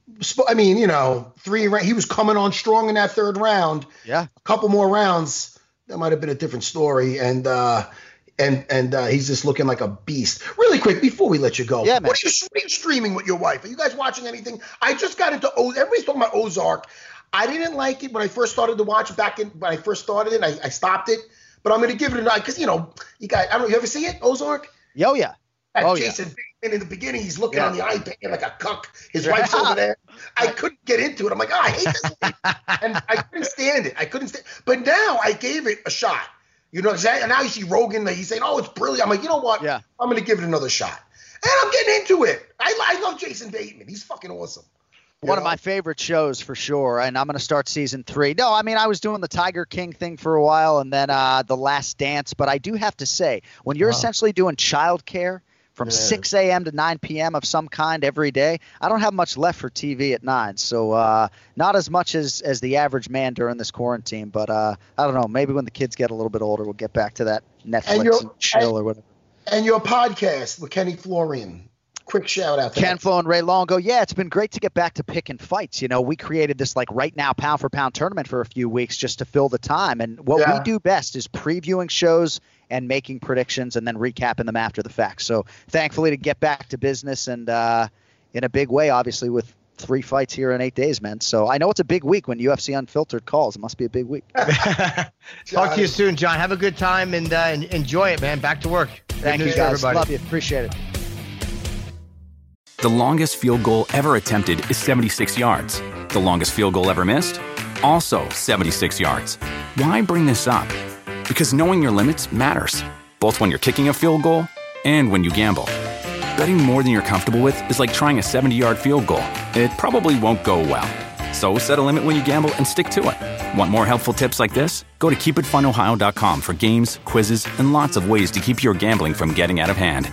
I mean, you know, three ra- he was coming on strong in that third round. Yeah. A couple more rounds, that might have been a different story. And uh, and and uh, he's just looking like a beast. Really quick, before we let you go, Yeah, man. what are, you, what are you streaming with your wife? Are you guys watching anything? I just got into Oz. Everybody's talking about Ozark. I didn't like it when I first started to watch it back in when I first started it. I, I stopped it, but I'm going to give it a night because you know you guys. I don't. You ever see it, Ozark? Oh yeah. That Oh, yeah. Jason Bateman in the beginning, he's looking Yeah. on the iPad like a cuck. His Yeah. wife's over there. I couldn't get into it. I'm like, oh, I hate this. And I couldn't stand it. I couldn't stand But now I gave it a shot. You know, and now you see Rogan, he's saying, oh, it's brilliant. I'm like, you know what? Yeah. I'm going to give it another shot. And I'm getting into it. I, I love Jason Bateman. He's fucking awesome. You One of know? my favorite shows for sure, and I'm going to start season three. No, I mean, I was doing the Tiger King thing for a while and then uh, The Last Dance, but I do have to say, when you're Wow. essentially doing childcare from Yeah. six a.m. to nine p.m. of some kind every day, I don't have much left for T V at nine, so uh, not as much as, as the average man during this quarantine, but uh, I don't know, maybe when the kids get a little bit older, we'll get back to that Netflix you're- and, chill and- or whatever. And your podcast with Kenny Florian. Quick shout out to Ken that. Flo and Ray Longo. Yeah, it's been great to get back to picking fights. You know, we created this like right now pound for pound tournament for a few weeks just to fill the time. And what Yeah. we do best is previewing shows and making predictions and then recapping them after the fact. So thankfully to get back to business and uh, in a big way, obviously with three fights here in eight days, man. So I know it's a big week when U F C Unfiltered calls. It must be a big week. Talk to you soon, John. Have a good time and uh, en- enjoy it, man. Back to work. Good Thank news you for guys. everybody. Love you. Appreciate it. The longest field goal ever attempted is seventy-six yards. The longest field goal ever missed? Also seventy-six yards. Why bring this up? Because knowing your limits matters, both when you're kicking a field goal and when you gamble. Betting more than you're comfortable with is like trying a seventy-yard field goal. It probably won't go well. So set a limit when you gamble and stick to it. Want more helpful tips like this? Go to keep it fun ohio dot com for games, quizzes, and lots of ways to keep your gambling from getting out of hand.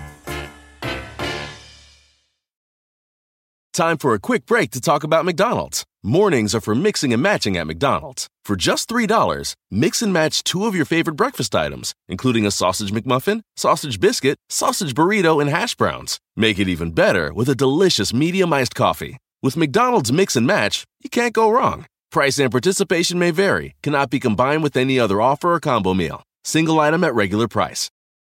Time for a quick break to talk about McDonald's. Mornings are for mixing and matching at McDonald's. For just three dollars, mix and match two of your favorite breakfast items, including a sausage McMuffin, sausage biscuit, sausage burrito, and hash browns. Make it even better with a delicious medium iced coffee. With McDonald's Mix and Match, you can't go wrong. Price and participation may vary, cannot be combined with any other offer or combo meal. Single item at regular price.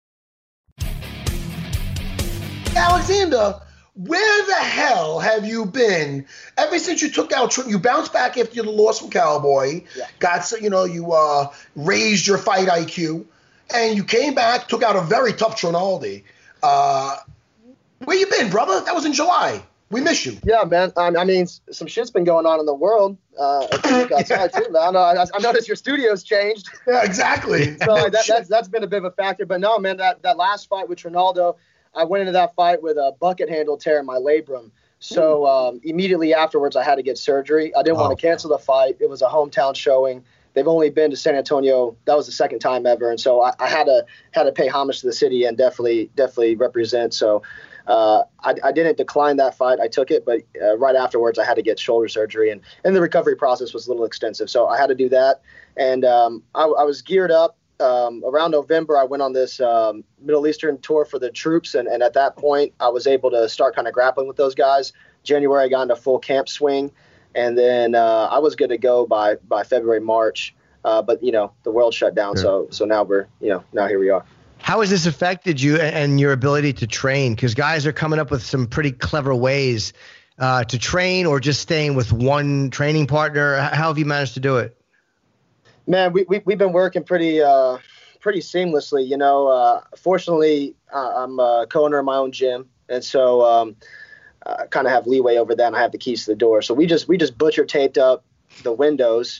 Alexander, where the hell have you been ever since you took out? You bounced back after the loss from Cowboy. Yeah. Got so you know you uh, raised your fight I Q, and you came back, took out a very tough Trinaldi. Uh, where you been, brother? That was in July. We miss you. Yeah, man. I, I mean, s- some shit's been going on in the world. Uh, outside too, man. I, I noticed your studio's changed. Yeah, exactly. So like, that, that's that's been a bit of a factor. But no, man, that, that last fight with Ronaldo, I went into that fight with a bucket handle tear in my labrum. So um, immediately afterwards, I had to get surgery. I didn't Oh. want to cancel the fight. It was a hometown showing. They've only been to San Antonio. That was the second time ever, and so I, I had to had to pay homage to the city and definitely definitely represent. So. Uh, I, I didn't decline that fight. I took it, but uh, right afterwards, I had to get shoulder surgery, and, and the recovery process was a little extensive. So I had to do that, and um, I, I was geared up. Um, around November, I went on this um, Middle Eastern tour for the troops, and, and at that point, I was able to start kind of grappling with those guys. January, I got into full camp swing, and then uh, I was good to go by by February, March. Uh, but you know, the world shut down, so so now we're you know now here we are. How has this affected you and your ability to train? Because guys are coming up with some pretty clever ways uh, to train, or just staying with one training partner. How have you managed to do it? Man, we, we, we've been working pretty uh, pretty seamlessly. You know, uh, fortunately, uh, I'm a co-owner of my own gym, and so um, I kind of have leeway over that, and I have the keys to the door. So we just we just butcher taped up the windows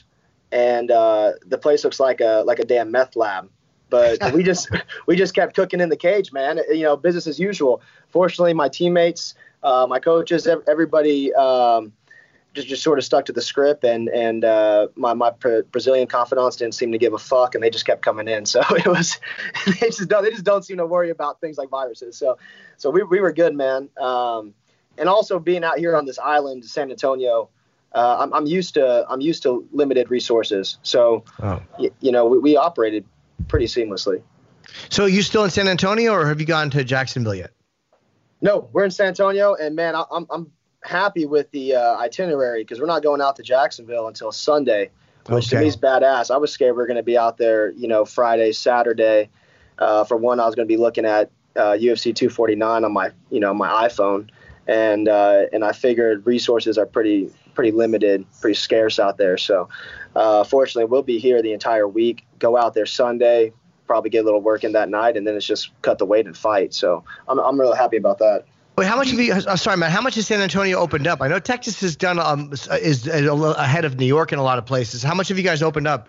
and uh, the place looks like a like a damn meth lab. But we just we just kept cooking in the cage, man. You know, business as usual. Fortunately, my teammates, uh, my coaches, everybody um, just just sort of stuck to the script, and and uh, my my Brazilian confidants didn't seem to give a fuck, and they just kept coming in. So it was they just don't they just don't seem to worry about things like viruses. So so we we were good, man. Um, and also being out here on this island, San Antonio. Uh, I'm, I'm used to I'm used to limited resources, so oh. y- you know we, we operated pretty seamlessly. So are you still in San Antonio, or have you gone to Jacksonville yet? No, we're in San Antonio, and man, I, I'm I'm happy with the uh, itinerary because we're not going out to Jacksonville until Sunday, which okay. to me is badass. I was scared we were going to be out there, you know, Friday, Saturday. Uh, for one, I was going to be looking at uh, U F C two forty-nine on my you know my iPhone, and uh, and I figured resources are pretty. pretty limited, pretty scarce out there. So uh, fortunately, we'll be here the entire week, go out there Sunday, probably get a little work in that night, and then it's just cut the weight and fight. So I'm I'm really happy about that. Wait, how much have you, uh, sorry, man, how much has San Antonio opened up? I know Texas has done, um, is ahead of New York in a lot of places. How much have you guys opened up?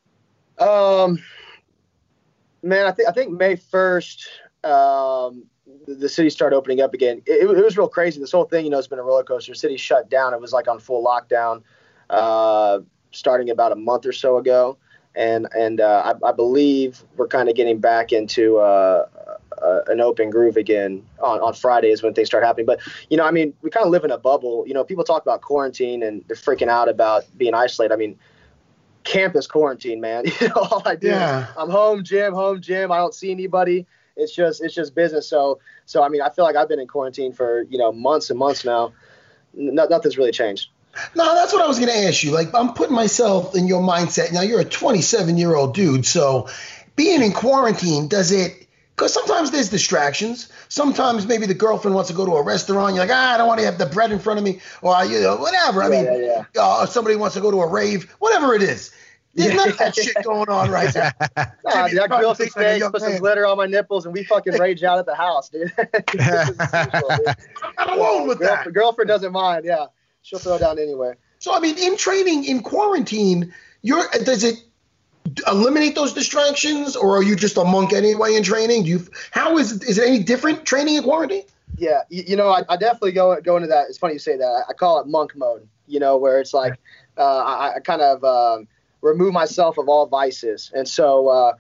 Um, man, I think, I think May first, um, the city started opening up again. It, it was real crazy. This whole thing, you know, it's been a roller coaster. The city shut down. It was like on full lockdown, uh, starting about a month or so ago. And, and, uh, I, I believe we're kind of getting back into, uh, uh, an open groove again on, on Fridays when things start happening. But, you know, I mean, we kind of live in a bubble. You know, people talk about quarantine and they're freaking out about being isolated. I mean, campus quarantine, man. You know, all I do yeah. is I'm home gym, home gym. I don't see anybody. It's just, it's just business. So, so, I mean, I feel like I've been in quarantine for, you know, months and months now. No, nothing's really changed. No, that's what I was going to ask you. Like, I'm putting myself in your mindset. Now, you're a twenty-seven year old dude. So being in quarantine, does it, because sometimes there's distractions. Sometimes maybe the girlfriend wants to go to a restaurant. You're like, ah, I don't want to have the bread in front of me, or, you know, whatever. I yeah, mean, yeah, yeah. Uh, somebody wants to go to a rave, whatever it is. There's none of that shit going on right now. Nah, dude, I grill some steaks, put some glitter on my nipples, and we fucking rage out at the house, dude. Usual, dude. I'm alone with Girl, that. The girlfriend doesn't mind, yeah. She'll throw down anyway. So, I mean, in training, in quarantine, you're does it eliminate those distractions, or are you just a monk anyway in training? Do you? How is is it any different training in quarantine? Yeah, you, you know, I, I definitely go go into that. It's funny you say that. I, I call it monk mode. You know, where it's like uh, I, I kind of um, remove myself of all vices, and so uh,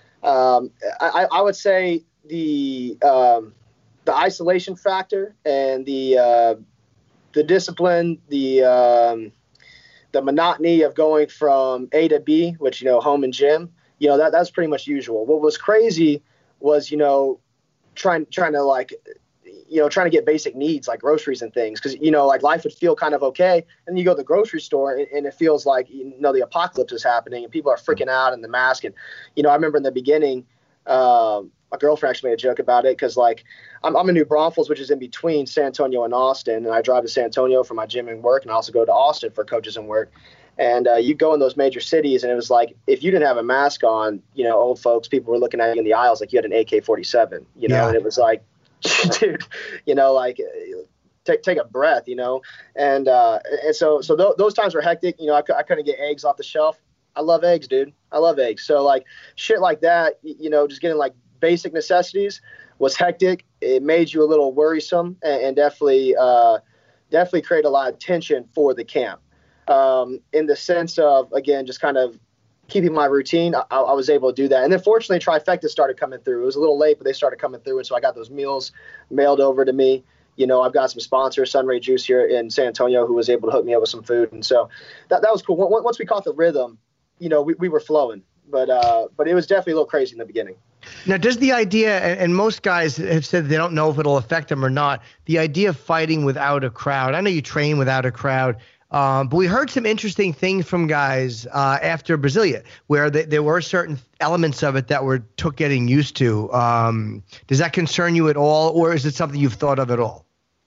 um, I, I would say the um, the isolation factor and the uh, the discipline, the um, the monotony of going from A to B, which, you know, home and gym, you know, that that's pretty much usual. What was crazy was, you know, trying, trying to like, you know, trying to get basic needs like groceries and things. Cause, you know, like life would feel kind of okay. And you go to the grocery store and, and it feels like, you know, the apocalypse is happening and people are freaking out in the mask. And, you know, I remember in the beginning, um, my girlfriend actually made a joke about it because, like, I'm, I'm in New Braunfels, which is in between San Antonio and Austin, and I drive to San Antonio for my gym and work, and I also go to Austin for coaches and work. And uh, you go in those major cities, and it was like if you didn't have a mask on, you know, old folks, people were looking at you in the aisles like you had an A K forty-seven, you know, yeah. And it was like, dude, you know, like take take a breath, you know. And uh, and so so th- those times were hectic. You know, I, c- I couldn't get eggs off the shelf. I love eggs, dude. I love eggs. So like shit like that, you know, just getting like basic necessities was hectic. It made you a little worrisome and, and definitely, uh, definitely create a lot of tension for the camp. Um, in the sense of, again, just kind of keeping my routine, I, I was able to do that. And then fortunately, Trifecta started coming through. It was a little late, but they started coming through. And so I got those meals mailed over to me. You know, I've got some sponsors, Sunray Juice here in San Antonio, who was able to hook me up with some food. And so that, that was cool. Once we caught the rhythm, you know, we, we were flowing. But uh, but it was definitely a little crazy in the beginning. Now, does the idea, and, and most guys have said they don't know if it'll affect them or not, the idea of fighting without a crowd. I know you train without a crowd, um, but we heard some interesting things from guys uh, after Brasilia, where they, there were certain elements of it that were took getting used to. Um, does that concern you at all, or is it something you've thought of at all?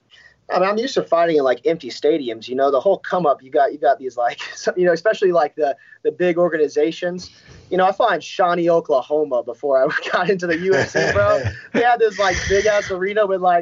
I mean, I'm used to fighting in like empty stadiums, you know, the whole come up, you got, you got these like, you know, especially like the, the big organizations, you know, I fought in Shawnee, Oklahoma before I got into the U F C, bro. They had this like big ass arena with like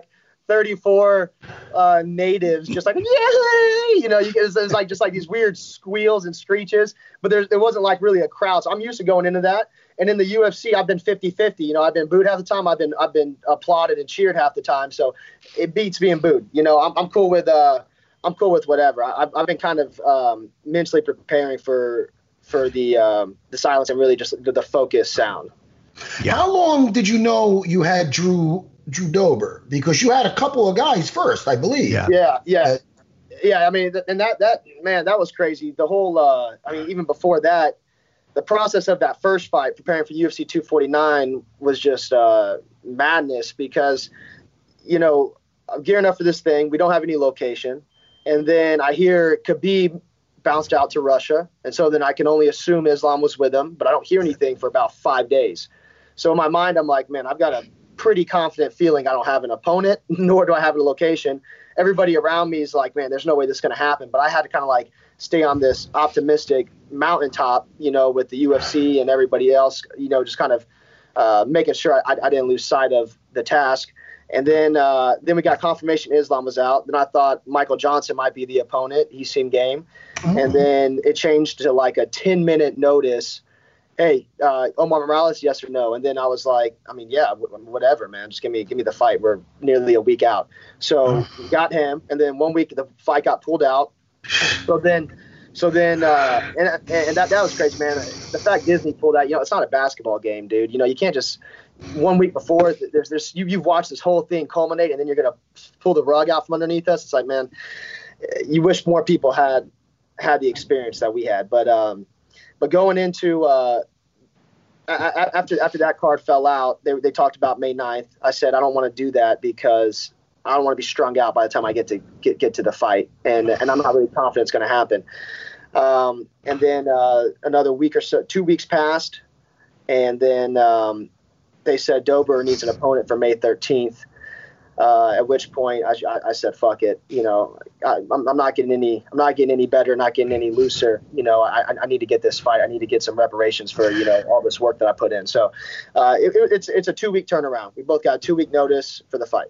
thirty-four uh, natives just like, yeah, you know, you get, there's like just like these weird squeals and screeches, but there's, there wasn't like really a crowd. So I'm used to going into that. And in the U F C, I've been fifty-fifty. You know, I've been booed half the time. I've been I've been applauded and cheered half the time. So it beats being booed. You know, I'm I'm cool with uh I'm cool with whatever. I've I've been kind of um, mentally preparing for for the um, the silence and really just the, the focus sound. Yeah. How long did you know you had Drew Drew Dober? Because you had a couple of guys first, I believe. Yeah, yeah, yeah. Uh, yeah I mean, and that that man, that was crazy. The whole, uh, I mean, even before that. The process of that first fight, preparing for U F C two forty-nine, was just uh, madness because, you know, I'm gearing up for this thing. We don't have any location. And then I hear Khabib bounced out to Russia. And so then I can only assume Islam was with him, but I don't hear anything for about five days. So in my mind, I'm like, man, I've got a pretty confident feeling I don't have an opponent, nor do I have a location. Everybody around me is like, man, there's no way this is going to happen. But I had to kind of like stay on this optimistic mountaintop, you know, with the U F C and everybody else, you know, just kind of uh, making sure I, I didn't lose sight of the task. And then uh, then we got confirmation Islam was out. Then I thought Michael Johnson might be the opponent. He seemed game. Mm-hmm. And then it changed to like a ten-minute notice. Hey, uh, Omar Morales, yes or no? And then I was like, I mean, yeah, w- whatever, man. Just give me give me the fight. We're nearly a week out. So we got him. And then one week the fight got pulled out. So then, so then, uh, and and that that was crazy, man. The fact Disney pulled out, you know, it's not a basketball game, dude. You know, you can't just one week before there's there's you you've watched this whole thing culminate, and then you're gonna pull the rug out from underneath us. It's like, man, you wish more people had had the experience that we had. But um, but going into uh, after after that card fell out, they they talked about May ninth. I said I don't want to do that because I don't want to be strung out by the time I get to get, get to the fight. And and I'm not really confident it's going to happen. Um, and then uh, another week or so, two weeks passed. And then um, they said Dober needs an opponent for May thirteenth. Uh, at which point I, I, I said, fuck it. You know, I, I'm, I'm not getting any, I'm not getting any better, not getting any looser. You know, I, I need to get this fight. I need to get some reparations for, you know, all this work that I put in. So uh, it, it's, it's a two week turnaround. We both got a two week notice for the fight.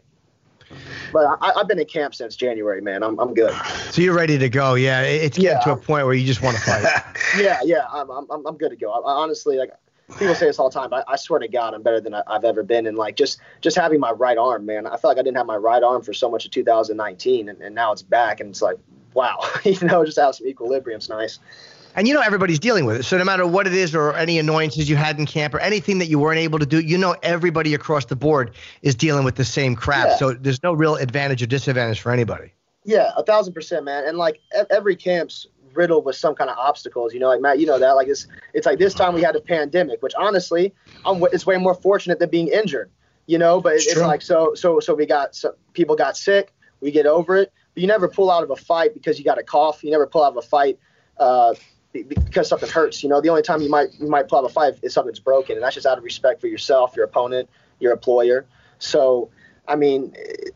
But I, I've been in camp since January, man. I'm I'm good. So you're ready to go. Yeah, it's getting yeah, to I'm, a point where you just want to fight. yeah, yeah. I'm I'm I'm good to go. I, I honestly, like, people say this all the time, but I, I swear to God, I'm better than I, I've ever been. And like just just having my right arm, man. I feel like I didn't have my right arm for so much of two thousand nineteen, and, and now it's back, and it's like, wow, you know, just have some equilibrium. It's nice. And you know everybody's dealing with it. So no matter what it is or any annoyances you had in camp or anything that you weren't able to do, you know everybody across the board is dealing with the same crap. Yeah. So there's no real advantage or disadvantage for anybody. Yeah, a thousand percent, man. And like every camp's riddled with some kind of obstacles. You know, like Matt, you know that. Like it's it's like this time we had a pandemic, which honestly, I'm it's way more fortunate than being injured. You know, but it's, it's like so so so we got so people got sick. We get over it. But you never pull out of a fight because you got a cough. You never pull out of a fight. Uh, because something hurts. You know, the only time you might you might pull out a fight is something's broken, and that's just out of respect for yourself, your opponent, your employer. So, I mean,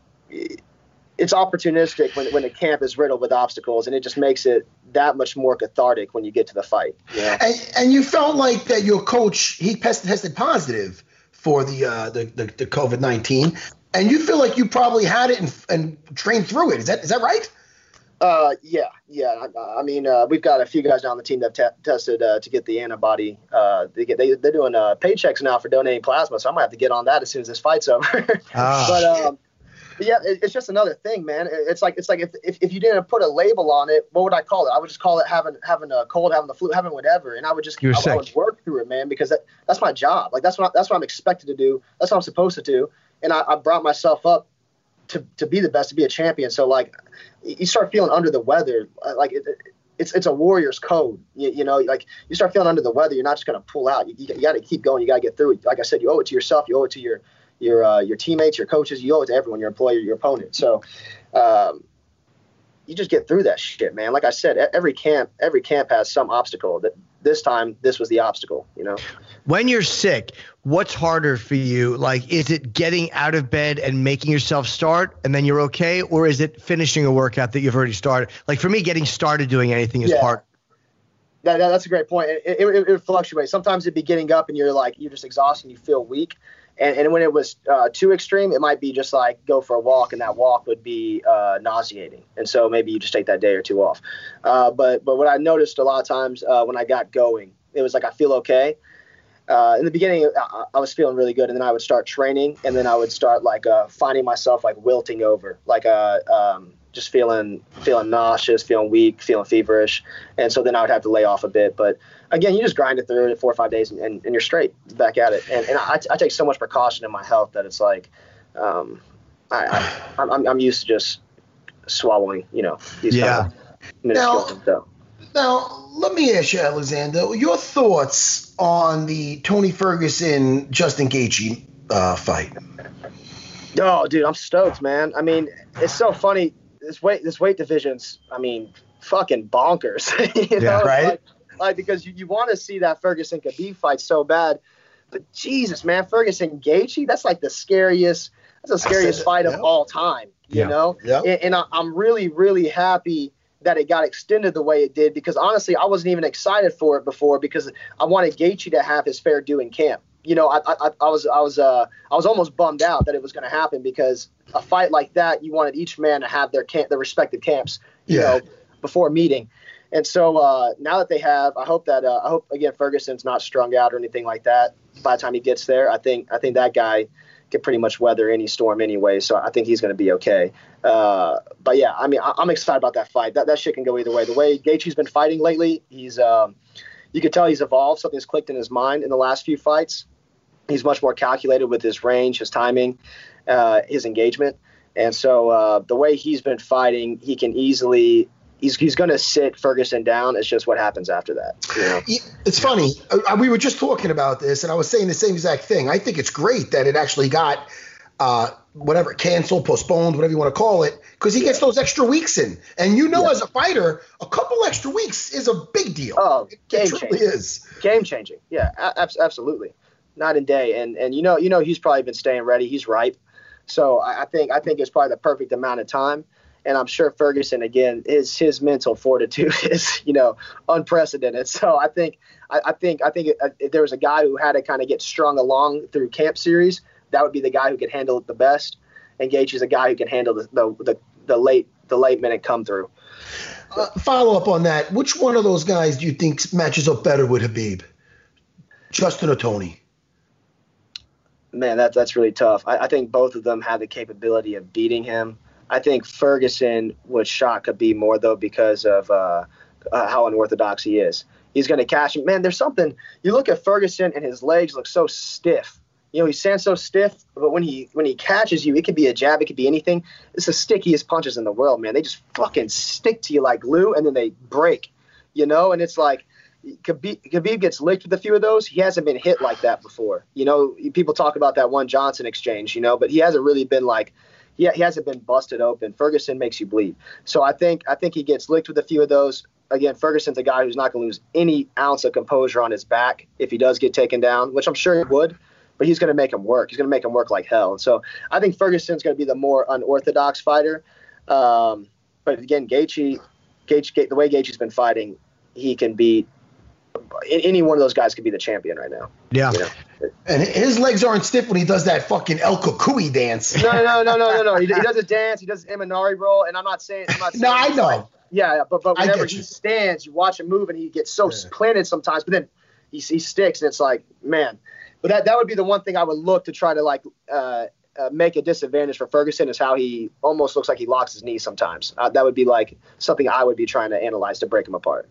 it, it's opportunistic when when the camp is riddled with obstacles, and it just makes it that much more cathartic when you get to the fight. You know? And and you felt like that your coach he tested positive for the uh, the, the the COVID nineteen, and you feel like you probably had it and, and trained through it. Is that is that right? Uh, yeah, yeah. I, I mean, uh, we've got a few guys down the team that have te- tested uh, to get the antibody. Uh, they get, they, they're doing uh, paychecks now for donating plasma, so I'm gonna have to get on that as soon as this fight's over. Oh. But, um, but yeah, it, it's just another thing, man. It, it's like it's like if, if if you didn't put a label on it, what would I call it? I would just call it having having a cold, having the flu, having whatever, and I would just I, I would work through it, man, because that, that's my job. Like that's what I, that's what I'm expected to do. That's what I'm supposed to do, and I, I brought myself up to to be the best, to be a champion. So like. You start feeling under the weather, like it, it's it's a warrior's code. You, you know, like you start feeling under the weather, you're not just going to pull out. You, you, you got to keep going. You got to get through it. Like I said, you owe it to yourself. You owe it to your your uh, your teammates, your coaches. You owe it to everyone, your employer, your opponent. So um, you just get through that shit, man. Like I said, every camp every camp has some obstacle. That this time, this was the obstacle. You know, when you're sick, what's harder for you? Like, is it getting out of bed and making yourself start and then you're okay? Or is it finishing a workout that you've already started? Like for me, getting started doing anything is yeah. hard. That, that, that's a great point. It, it, it, it fluctuates. Sometimes it'd be getting up and you're like, you're just exhausted and you feel weak. And, and when it was uh, too extreme, it might be just like go for a walk, and that walk would be uh, nauseating. And so maybe you just take that day or two off. Uh, but but what I noticed a lot of times uh, when I got going, it was like I feel okay. Uh, in the beginning, I, I was feeling really good, and then I would start training, and then I would start like uh, finding myself like wilting over, like uh, um, just feeling feeling nauseous, feeling weak, feeling feverish, and so then I would have to lay off a bit. But again, you just grind it through it four or five days, and, and, and you're straight back at it. And, and I, I take so much precaution in my health that it's like um, I, I, I'm, I'm used to just swallowing, you know, these yeah. kind of minuscule things. So. Now, let me ask you, Alexander, your thoughts on the Tony Ferguson Justin Gaethje uh, fight. Oh, dude, I'm stoked, man. I mean, it's so funny. This weight, this weight division's, I mean, fucking bonkers. you know? Yeah, right. Like, like because you, you want to see that Ferguson Khabib fight so bad, but Jesus, man, Ferguson Gaethje, that's like the scariest. That's the scariest fight yeah. of all time. You yeah. know, yeah. and, and I, I'm really, really happy that it got extended the way it did, because honestly, I wasn't even excited for it before, because I wanted Gaethje to have his fair due in camp. You know, I, I, I was, I was, uh, I was almost bummed out that it was going to happen, because a fight like that, you wanted each man to have their camp, their respective camps, you yeah. know, before meeting. And so uh, now that they have, I hope that, uh, I hope again Ferguson's not strung out or anything like that by the time he gets there. I think, I think that guy can pretty much weather any storm anyway, so I think he's going to be okay. Uh, but yeah, I mean, I, I'm excited about that fight. That that shit can go either way. The way Gaethje's been fighting lately, he's, um, you can tell he's evolved. Something's clicked in his mind in the last few fights. He's much more calculated with his range, his timing, uh, his engagement, and so uh, the way he's been fighting, he can easily. He's he's going to sit Ferguson down. It's just what happens after that. You know? It's funny. Uh, we were just talking about this, and I was saying the same exact thing. I think it's great that it actually got uh, whatever canceled, postponed, whatever you want to call it, because he yeah. gets those extra weeks in. And you know, yeah. as a fighter, a couple extra weeks is a big deal. Oh, it, game it truly changing. is Game changing. Yeah, a- absolutely. Night and day. And and you know you know he's probably been staying ready. He's ripe. So I, I think I think it's probably the perfect amount of time. And I'm sure Ferguson, again, his his mental fortitude is, you know, unprecedented. So I think I, I think I think if there was a guy who had to kind of get strung along through camp series, that would be the guy who could handle it the best. And Gaethje is a guy who can handle the the, the, the late the late minute come through. Uh, follow up on that. Which one of those guys do you think matches up better with Khabib? Justin or Tony? Man, that's that's really tough. I, I think both of them have the capability of beating him. I think Ferguson would shock Khabib more, though, because of uh, uh, how unorthodox he is. He's going to cash him. Man, there's something. You look at Ferguson, and his legs look so stiff. You know, he stands so stiff, but when he when he catches you, it could be a jab, it could be anything. It's the stickiest punches in the world, man. They just fucking stick to you like glue, and then they break, you know? And it's like Khabib, Khabib gets licked with a few of those. He hasn't been hit like that before. You know, people talk about that one Johnson exchange, you know, but he hasn't really been like – He, he hasn't been busted open. Ferguson makes you bleed. So I think I think he gets licked with a few of those. Again, Ferguson's a guy who's not going to lose any ounce of composure on his back if he does get taken down, which I'm sure he would, but he's going to make him work. He's going to make him work like hell. And so I think Ferguson's going to be the more unorthodox fighter. Um, but again, Gaethje, Gaethje, the way Gaethje's been fighting, he can beat any one of those guys could be the champion right now. Yeah. You know? And his legs aren't stiff when he does that fucking El Kukui dance. No, no, no, no, no, no. He, he does a dance. He does an Imanari roll, and I'm not saying. I'm not saying no, I know. Like, yeah, but but whenever he you. stands, you watch him move, and he gets so yeah. planted sometimes. But then he he sticks, and it's like, man. But that that would be the one thing I would look to try to like uh, uh, make a disadvantage for Ferguson is how he almost looks like he locks his knees sometimes. Uh, that would be like something I would be trying to analyze to break him apart.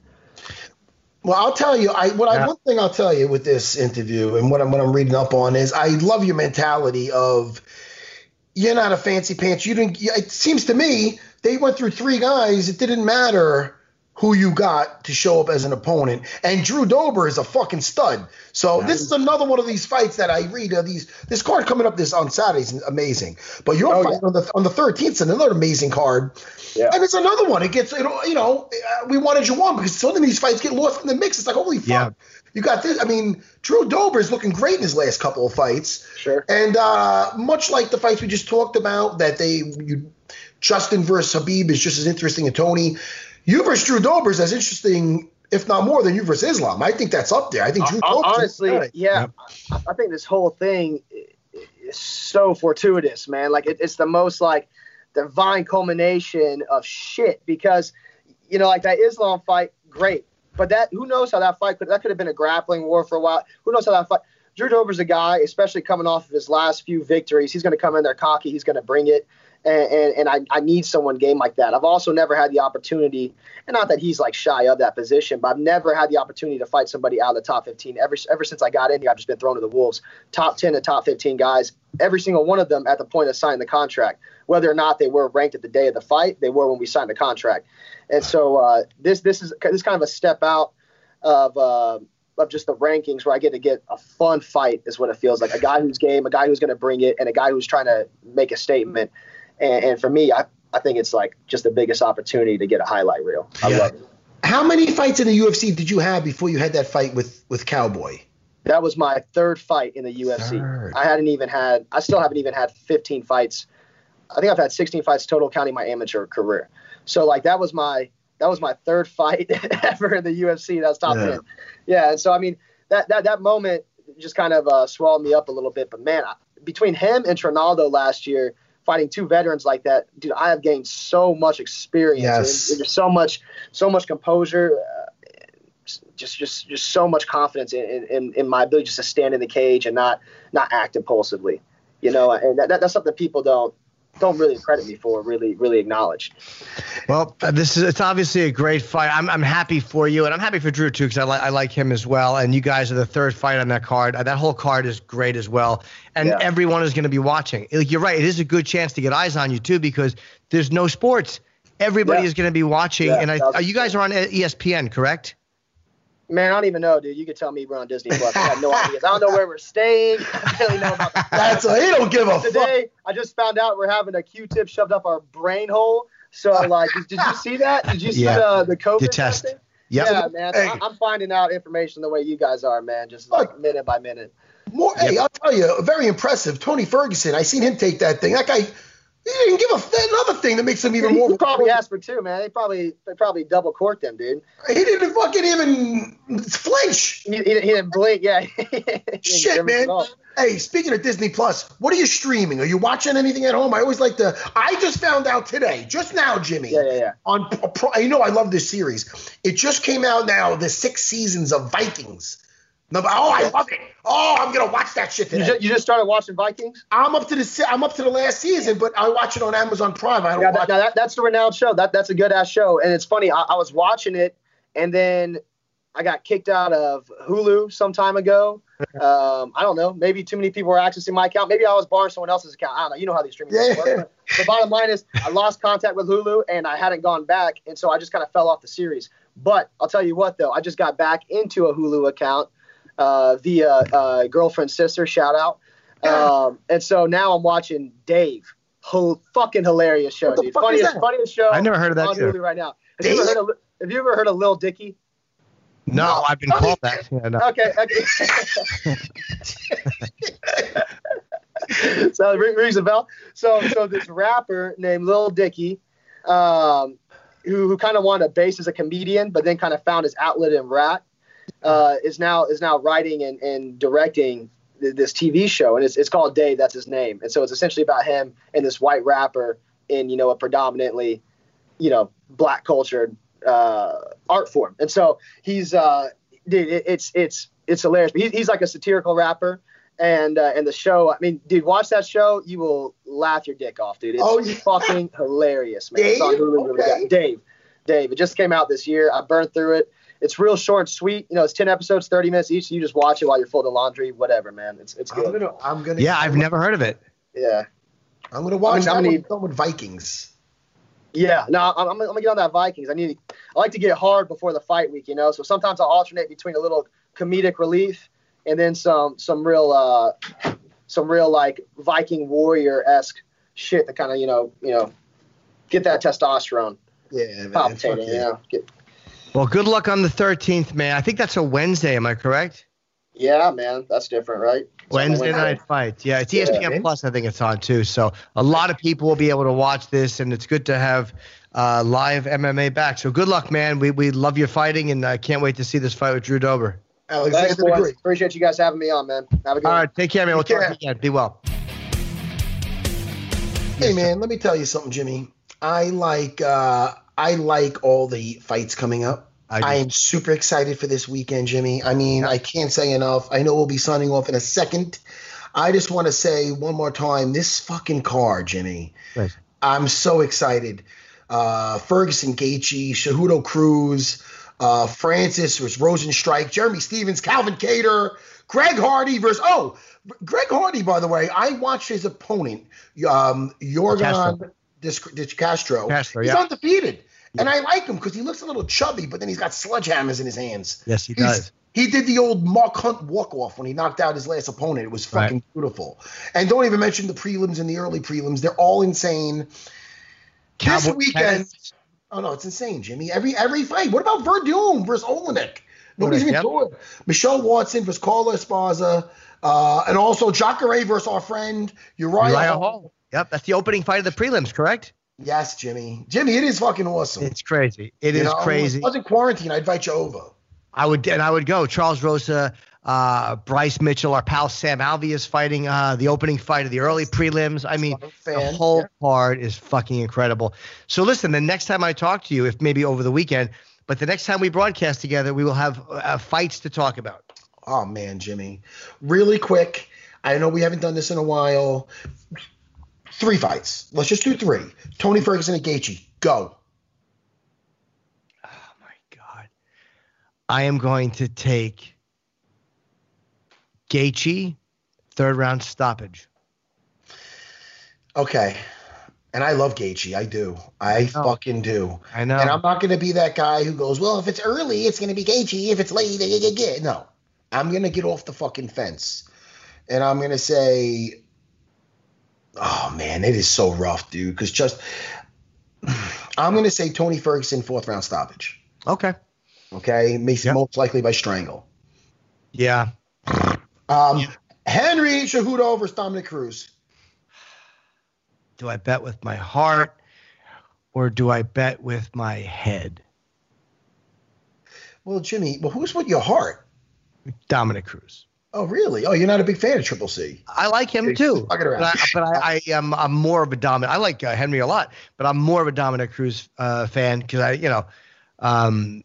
Well, I'll tell you, I what yeah. I one thing I'll tell you with this interview and what I'm what I'm reading up on is I love your mentality of you're not a fancy pants. You didn't. It seems to me they went through three guys. It didn't matter who you got to show up as an opponent. And Drew Dober is a fucking stud. So this is another one of these fights that I read. Uh, these this card coming up this on Saturday is amazing. But your oh, fight yeah. on the on the thirteenth is another amazing card. Yeah. And it's another one. It gets, you know, you know uh, we wanted you on because some of these fights get lost in the mix. It's like, holy fuck. Yeah. You got this. I mean, Drew Dober is looking great in his last couple of fights. Sure. And uh, much like the fights we just talked about, that they you, Justin versus Khabib is just as interesting as Tony. You versus Drew Dober is as interesting, if not more, than you versus Islam. I think that's up there. I think Drew uh, Dober. Honestly, yeah. Yep. I think this whole thing so fortuitous, man. Like it, it's the most like divine culmination of shit because, you know, like that Islam fight, great. But that, who knows how that fight could, that could have been a grappling war for a while. Who knows how that fight, Drew Dober's a guy, especially coming off of his last few victories. He's going to come in there cocky. He's going to bring it. And, and, and I, I need someone game like that. I've also never had the opportunity, and not that he's like shy of that position, but I've never had the opportunity to fight somebody out of the top fifteen. Ever, ever since I got in here, I've just been thrown to the wolves. Top ten to top fifteen guys, every single one of them at the point of signing the contract. Whether or not they were ranked at the day of the fight, they were when we signed the contract. And so uh, this this is this is kind of a step out of uh, of just the rankings where I get to get a fun fight is what it feels like. A guy who's game, a guy who's going to bring it, and a guy who's trying to make a statement. And, and for me, I, I think it's like just the biggest opportunity to get a highlight reel. I yeah. love it. How many fights in the U F C did you have before you had that fight with, with Cowboy? That was my third fight in the U F C. Third. I hadn't even had, I still haven't even had fifteen fights. I think I've had sixteen fights total, counting my amateur career. So like that was my, that was my third fight ever in the U F C. That was top yeah. ten. Yeah. And so, I mean, that, that, that moment just kind of uh, swallowed me up a little bit, but man, I, between him and Trinaldo last year, fighting two veterans like that, dude, I have gained so much experience. Yes. And, and just so much, so much composure, uh, just, just, just so much confidence in, in, in my ability just to stand in the cage and not, not act impulsively, you know, and that, that that's something people don't, don't really credit me for, really, really acknowledge. Well, uh, this is, it's obviously a great fight. I'm, I'm happy for you, and I'm happy for Drew too, because I like, I like him as well. And you guys are the third fight on that card. Uh, that whole card is great as well. And Yeah. everyone is going to be watching. Like, you're right. It is a good chance to get eyes on you too, because there's no sports. Everybody Yeah. is going to be watching. Yeah, and I, that's uh, you guys are on E S P N, correct? Man, I don't even know, dude. You could tell me we're on Disney Plus. I have no idea. I don't know where we're staying. I don't really know about that. That's a, he don't give a fuck. Today, I just found out we're having a Q-tip shoved up our brain hole. So, like, did, did you see that? Did you see Yeah. the, the COVID The test. testing? Yep. Yeah, man. Hey. I, I'm finding out information the way you guys are, man, just like minute by minute. More, Hey, I'll tell you, very impressive. Tony Ferguson, I seen him take that thing. That guy, he didn't give a another thing that makes him even He, more. he probably asked for two, man. They probably they probably double court them, dude. He didn't fucking even flinch. He, he, he didn't blink. Yeah. He didn't Shit, give a man. thought. Hey, speaking of Disney Plus, what are you streaming? Are you watching anything at home? I always like to. I just found out today, just now, Jimmy. Yeah, yeah, yeah. On, you know, I love this series. It just came out now. The six seasons of Vikings. Number, oh, I love it. Oh, I'm gonna watch that shit You today. just, you just started watching Vikings? I'm up to the se- I'm up to the last season, but I watch it on Amazon Prime. I don't Yeah, watch. that, now that, that's the renowned show. That that's a good ass show, and it's funny. I, I was watching it, and then I got kicked out of Hulu some time ago. Um, I don't know. Maybe too many people were accessing my account. Maybe I was borrowing someone else's account. I don't know. You know how these streaming Yeah. things work. But the bottom line is, I lost contact with Hulu, and I hadn't gone back, and so I just kind of fell off the series. But I'll tell you what, though, I just got back into a Hulu account uh, via uh, girlfriend's sister. Shout out. Um, and so now I'm watching Dave. Ho- fucking hilarious show, What the dude. fuck is Funniest, that? funniest show. I never heard of that on either. Hulu right now. Have you, ever heard of, have you ever heard of Lil Dicky? No, I've been called that. Yeah, no. Okay. okay. So it ring- rings a bell. So so this rapper named Lil Dicky, um, who who kind of wanted to base as a comedian, but then kind of found his outlet in rap, uh, is now is now writing and, and directing th- this T V show, and it's it's called Dave. That's his name, and so it's essentially about him and this white rapper in you know a predominantly, you know, black cultured uh, art form, and so he's uh, dude, it, it's it's it's hilarious. But he, he's like a satirical rapper. And uh, and the show, I mean, dude, watch that show. You will laugh your dick off, dude. It's Oh, yeah. fucking hilarious, man. It's on Dave? Hulu. Okay. Dave, Dave. It just came out this year. I burned through it. It's real short and sweet. You know, it's ten episodes, thirty minutes each. So you just watch it while you're folding laundry, whatever, man. It's it's I'm good. gonna. I'm gonna. Yeah, I've never heard of it. Yeah, I'm gonna watch I'm that gonna one need- done with Vikings. yeah. No, I'm, I'm, I'm gonna get on that Vikings. I need. I like to get hard before the fight week, you know. So sometimes I'll alternate between a little comedic relief and then some some real uh some real like Viking warrior esque shit to kind of you know you know get that testosterone Yeah, man. palpitating. fuck You know. Get, Well, good luck on the thirteenth, man. I think that's a Wednesday. Am I correct? yeah, man, that's different, right? It's on a Wednesday night fight. Yeah, it's E S P N Yeah. Plus. I think it's on too. So a lot of people will be able to watch this, and it's good to have uh, live M M A back. So good luck, man. We we love your fighting, and I uh, can't wait to see this fight with Drew Dober. Alexander Thanks, the boys. Great. Appreciate you guys having me on, man. Have a good All one. right, take care, man. We'll Take talk care. again. Be well. Hey man, let me tell you something, Jimmy. I like uh, I like all the fights coming up. I, I am super excited for this weekend, Jimmy. I mean, I can't say enough. I know we'll be signing off in a second. I just want to say one more time, this fucking card, Jimmy. Right. I'm so excited. Uh, Ferguson, Gaethje, Cejudo, Cruz, uh, Francis versus Rosenstrike, Jeremy Stevens, Calvin Kattar, Greg Hardy versus oh, Greg Hardy. By the way, I watched his opponent, um, Yorgan Dis Castro. Castro, He's yeah. undefeated, yeah. And I like him because he looks a little chubby, but then he's got sledgehammers in his hands. Yes, he he's, does. He did the old Mark Hunt walk-off when he knocked out his last opponent. It was fucking right. beautiful. And don't even mention the prelims and the early prelims. They're all insane. Cowboy this weekend Cowboys. Oh, no, it's insane, Jimmy. Every every fight. What about Verdum versus Olenek? Nobody's even yep. doing it. Michelle Watson versus Carla Esparza. Uh, and also Jacare versus our friend Uriah, Uriah Hall. Hall. Yep, that's the opening fight of the prelims, correct? Yes, Jimmy. Jimmy, it is fucking awesome. It's crazy. It you is know, crazy. If I was in quarantine, I'd invite you over. I would, and I would go. Charles Rosa, uh, Bryce Mitchell, our pal Sam Alvey is fighting uh, the opening fight of the early prelims. I mean, the whole yeah. card is fucking incredible. So listen, the next time I talk to you, if maybe over the weekend, but the next time we broadcast together, we will have uh, fights to talk about. Oh, man, Jimmy. Really quick. I know we haven't done this in a while. Three fights. Let's just do three. Tony Ferguson and Gaethje. Go. I am going to take Gaethje, third round stoppage. Okay. And I love Gaethje. I do. I, I fucking do. I know. And I'm not going to be that guy who goes, well, if it's early, it's going to be Gaethje. If it's late, no. I'm going to get off the fucking fence. And I'm going to say, oh, man, it is so rough, dude. Because just, I'm going to say Tony Ferguson, fourth round stoppage. Okay. Okay, makes yep. most likely by strangle. Yeah. Um, yeah. Henry Cejudo versus Dominic Cruz. Do I bet with my heart or do I bet with my head? Well, Jimmy, well, who's with your heart? Dominic Cruz. Oh, really? Oh, you're not a big fan of Triple C. I like him too. But I, but I, I am I'm more of a Dominic. I like uh, Henry a lot, but I'm more of a Dominic Cruz uh, fan because I, you know. Um,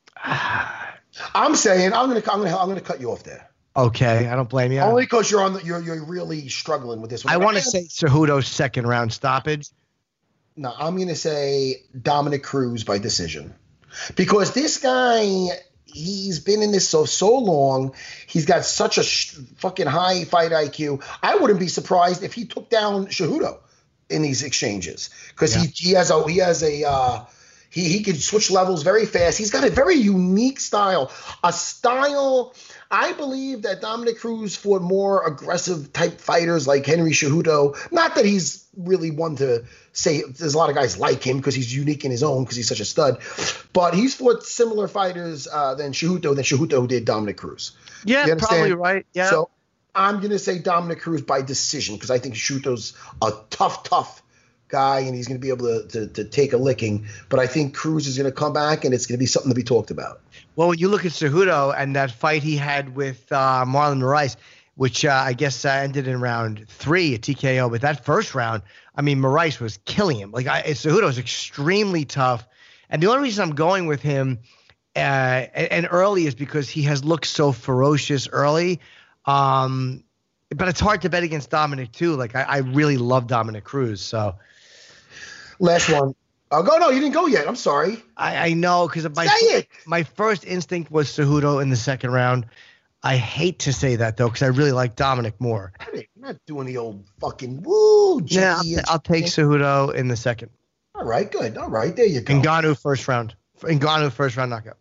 I'm saying I'm gonna I'm gonna I'm gonna cut you off there. Okay, I don't blame you. Only because you're on the you're you're really struggling with this one. I want to say Cejudo's second round stoppage. No, I'm gonna say Dominic Cruz by decision, because this guy he's been in this so so long. He's got such a sh- fucking high fight I Q. I wouldn't be surprised if he took down Cejudo in these exchanges because yeah. he he has a he has a. Uh, He he can switch levels very fast. He's got a very unique style, a style. I believe that Dominic Cruz fought more aggressive type fighters like Henry Cejudo. Not that he's really one to say. There's a lot of guys like him because he's unique in his own because he's such a stud. But he's fought similar fighters uh, than Cejudo than Cejudo did Dominic Cruz. Yeah, probably right. Yeah. So I'm gonna say Dominic Cruz by decision because I think Cejudo's a tough, tough guy, and he's going to be able to, to to take a licking. But I think Cruz is going to come back, and it's going to be something to be talked about. Well, when you look at Cejudo and that fight he had with uh, Marlon Moraes, which uh, I guess uh, ended in round three at T K O, but that first round, I mean, Moraes was killing him. Like I, Cejudo is extremely tough, and the only reason I'm going with him uh, and, and early is because he has looked so ferocious early. Um, but it's hard to bet against Dominic too. Like I, I really love Dominic Cruz, so. Last one. I'll go. No, you didn't go yet. I'm sorry. I, I know because my my first instinct was Cejudo in the second round. I hate to say that though because I really like Dominic more. Hey, you're not doing the old fucking woo. Yeah, I'll, I'll take Cejudo in the second. All right, good. All right, there you go. Ngannou first round. Ngannou first round knockout.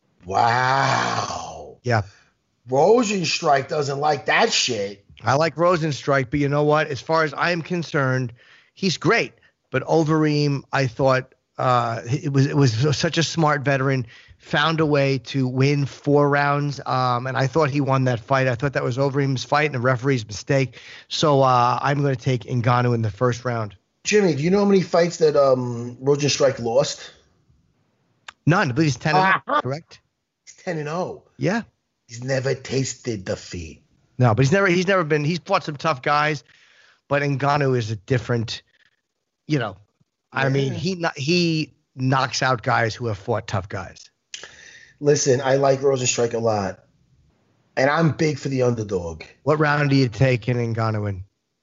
Wow. Yeah. Rosenstrike doesn't like that shit. I like Rosenstrike, but you know what? As far as I'm concerned, he's great. But Overeem, I thought uh, it was it was such a smart veteran, found a way to win four rounds, um, and I thought he won that fight. I thought that was Overeem's fight and a referee's mistake. So uh, I'm going to take Ngannou in the first round. Jimmy, do you know how many fights that um, Rosenstrike lost? None. I believe he's ten and oh, correct? He's ten and oh. Yeah. He's never tasted defeat. No, but he's never he's never been. He's fought some tough guys, but Ngannou is a different. you know, I Yeah. mean, he kno- he knocks out guys who have fought tough guys. Listen, I like Rosenstrike a lot, and I'm big for the underdog. What round do you take in Ngannou?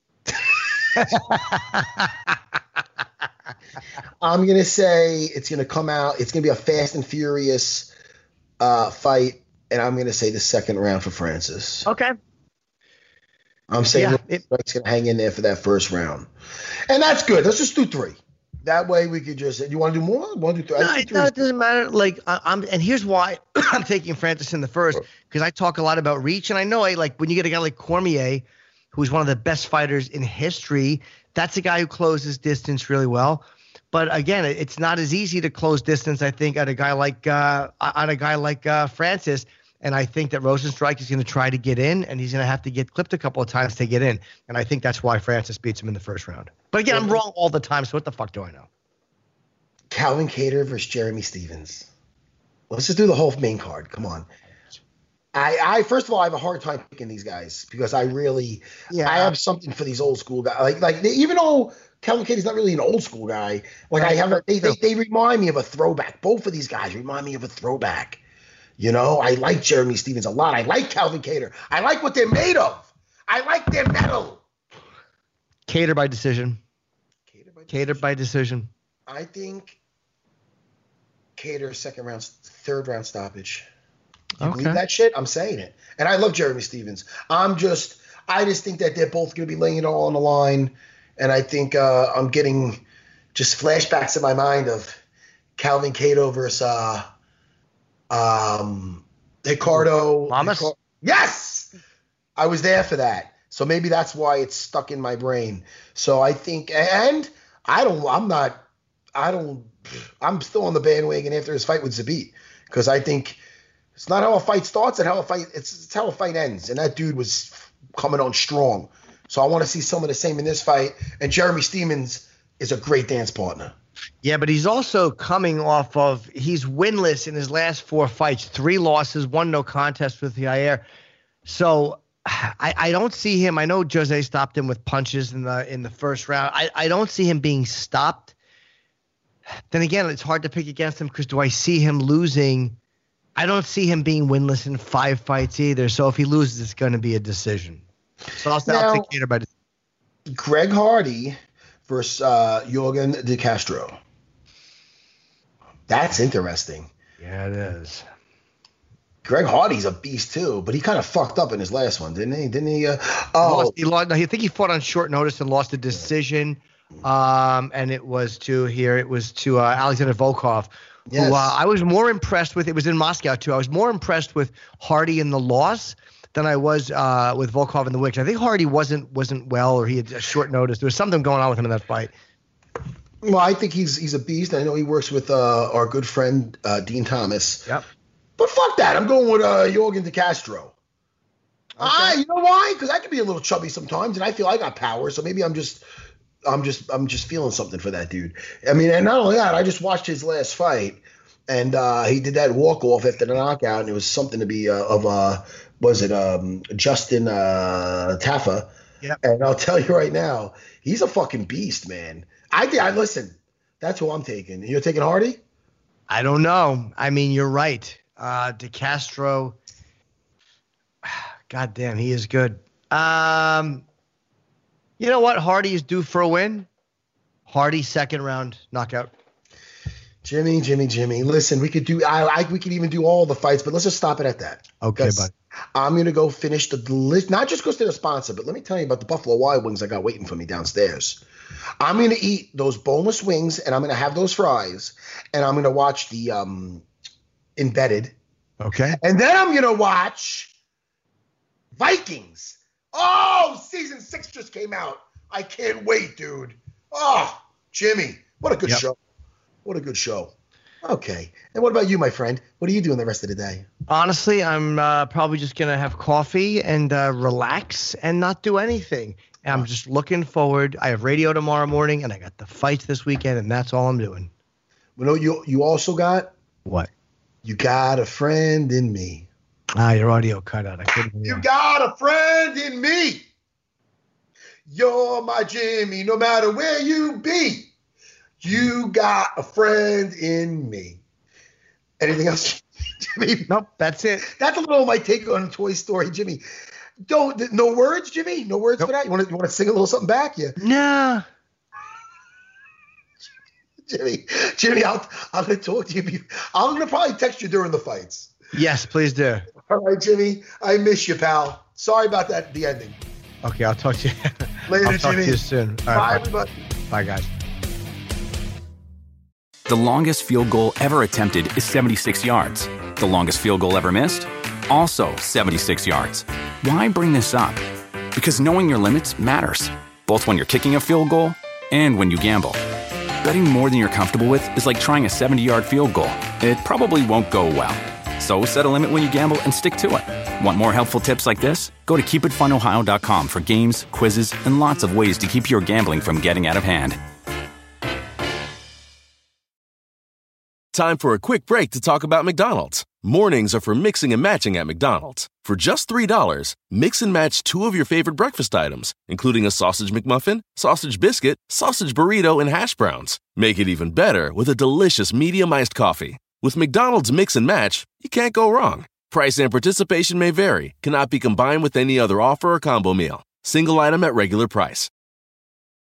I'm gonna say it's gonna come out. It's gonna be a fast and furious uh, fight, and I'm gonna say the second round for Francis. Okay. I'm saying Yeah, yeah, Rosenstrike's gonna hang in there for that first round, and that's good. Let's just do three. That way we could just. You want to do more? Want to do three? No, I it, think three no, is- it doesn't matter. Like I, I'm, and here's why I'm taking Francis in the first, because I talk a lot about reach, and I know I like when you get a guy like Cormier, who's one of the best fighters in history. That's a guy who closes distance really well. But again, it- it's not as easy to close distance, I think, at a guy like uh, on a guy like uh, Francis. And I think that Rosenstrike is going to try to get in, and he's going to have to get clipped a couple of times to get in. And I think that's why Francis beats him in the first round. But again, I'm wrong all the time, so what the fuck do I know? Calvin Kattar versus Jeremy Stevens. Let's just do the whole main card. Come on. I, I first of all, I have a hard time picking these guys because I really, Yeah. I have something for these old school guys. Like, like they, even though Calvin Kattar's not really an old school guy, like I have, a, they, they, they remind me of a throwback. Both of these guys remind me of a throwback. You know, I like Jeremy Stevens a lot. I like Calvin Kattar. I like what they're made of. I like their metal. Cater by decision. Kattar by Cater by decision. I think Kattar second round, third round stoppage. You Okay. believe that shit? I'm saying it. And I love Jeremy Stevens. I'm just, I just think that they're both going to be laying it all on the line. And I think uh, I'm getting just flashbacks in my mind of Calvin Kattar versus uh, um, Ricardo. Lamas? Ricardo- Yes! I was there for that. So maybe that's why it's stuck in my brain. So I think, and I don't, I'm not, I don't, I'm still on the bandwagon after his fight with Zabit because I think it's not how a fight starts and how a fight, it's, it's how a fight ends. And that dude was coming on strong. So I want to see some of the same in this fight. And Jeremy Stevens is a great dance partner. Yeah, but he's also coming off of, he's winless in his last four fights, three losses, one no contest with Yair. So I, I don't see him. I know Jose stopped him with punches in the in the first round. I, I don't see him being stopped. Then again, it's hard to pick against him because do I see him losing? I don't see him being winless in five fights either. So if he loses, it's going to be a decision. So I'll, Now- I'll take Cater by decision. Greg Hardy versus uh, Jorgen De Castro. That's interesting. Yeah, it is. Greg Hardy's a beast too, but he kind of fucked up in his last one, didn't he? Didn't he? Uh, oh, Lost, he lost. No, I think he fought on short notice and lost a decision. Um, and it was to here. It was to uh, Alexander Volkov, Yes. who uh, I was more impressed with. It was in Moscow too. I was more impressed with Hardy in the loss than I was uh, with Volkov in the win. I think Hardy wasn't wasn't well, or he had a short notice. There was something going on with him in that fight. well, I think he's he's a beast. I know he works with uh, our good friend uh, Dean Thomas. Yep. But fuck that. I'm going with uh, Jorgen De Castro. I, you know why? Because I can be a little chubby sometimes, and I feel I got power. So maybe I'm just, I'm just, I'm just feeling something for that dude. I mean, and not only that, I just watched his last fight, and uh, he did that walk off after the knockout, and it was something to be uh, of uh, was it um, Justin uh, Taffa? Yep. And I'll tell you right now, he's a fucking beast, man. I think I listen. That's who I'm taking. You're taking Hardy? I don't know. I mean, you're right. Uh, De Castro. God damn, he is good. Um, you know what? Hardy is due for a win. Hardy second round knockout. Jimmy, Jimmy, Jimmy. Listen, we could do. I, I we could even do all the fights, but let's just stop it at that. Okay, Because bud. I'm gonna go finish the list. Not just because they're a sponsor, but let me tell you about the Buffalo Wild Wings I got waiting for me downstairs. I'm gonna eat those boneless wings, and I'm gonna have those fries, and I'm gonna watch the um, Embedded, Okay. and then I'm gonna watch Vikings. Oh, season six just came out. I can't wait, dude. Oh, Jimmy, what a good Yep. show. What a good show. Okay. And what about you, my friend? What are you doing the rest of the day? Honestly, I'm uh, probably just going to have coffee and uh, relax and not do anything. And I'm just looking forward. I have radio tomorrow morning, and I got the fights this weekend, and that's all I'm doing. You know, you you also got What? you got a friend in me. Ah, your audio cut out. I couldn't hear. You got a friend in me. You're my Jimmy, no matter where you be. You got a friend in me. Anything else, Jimmy? Nope, that's it. That's a little my take on Toy Story, Jimmy. Don't no words, Jimmy. No words nope. for that. You want to you want to sing a little something back? Yeah. Nah. Jimmy, Jimmy, I'll, I'm going to talk to you. I'm going to probably text you during the fights. Yes, please do. All right, Jimmy. I miss you, pal. Sorry about that, the ending. Okay, I'll talk to you later, I'll talk Jimmy. to you soon. All bye, right, bye, everybody. Bye, guys. The longest field goal ever attempted is seventy-six yards. The longest field goal ever missed? Also seventy-six yards. Why bring this up? Because knowing your limits matters, both when you're kicking a field goal and when you gamble. Betting more than you're comfortable with is like trying a seventy-yard field goal. It probably won't go well. So set a limit when you gamble and stick to it. Want more helpful tips like this? Go to keep it fun ohio dot com for games, quizzes, and lots of ways to keep your gambling from getting out of hand. Time for a quick break to talk about McDonald's. Mornings are for mixing and matching at McDonald's. For just three dollars, mix and match two of your favorite breakfast items, including a sausage McMuffin, sausage biscuit, sausage burrito, and hash browns. Make it even better with a delicious medium iced coffee. With McDonald's Mix and Match, you can't go wrong. Price and participation may vary, cannot be combined with any other offer or combo meal. Single item at regular price.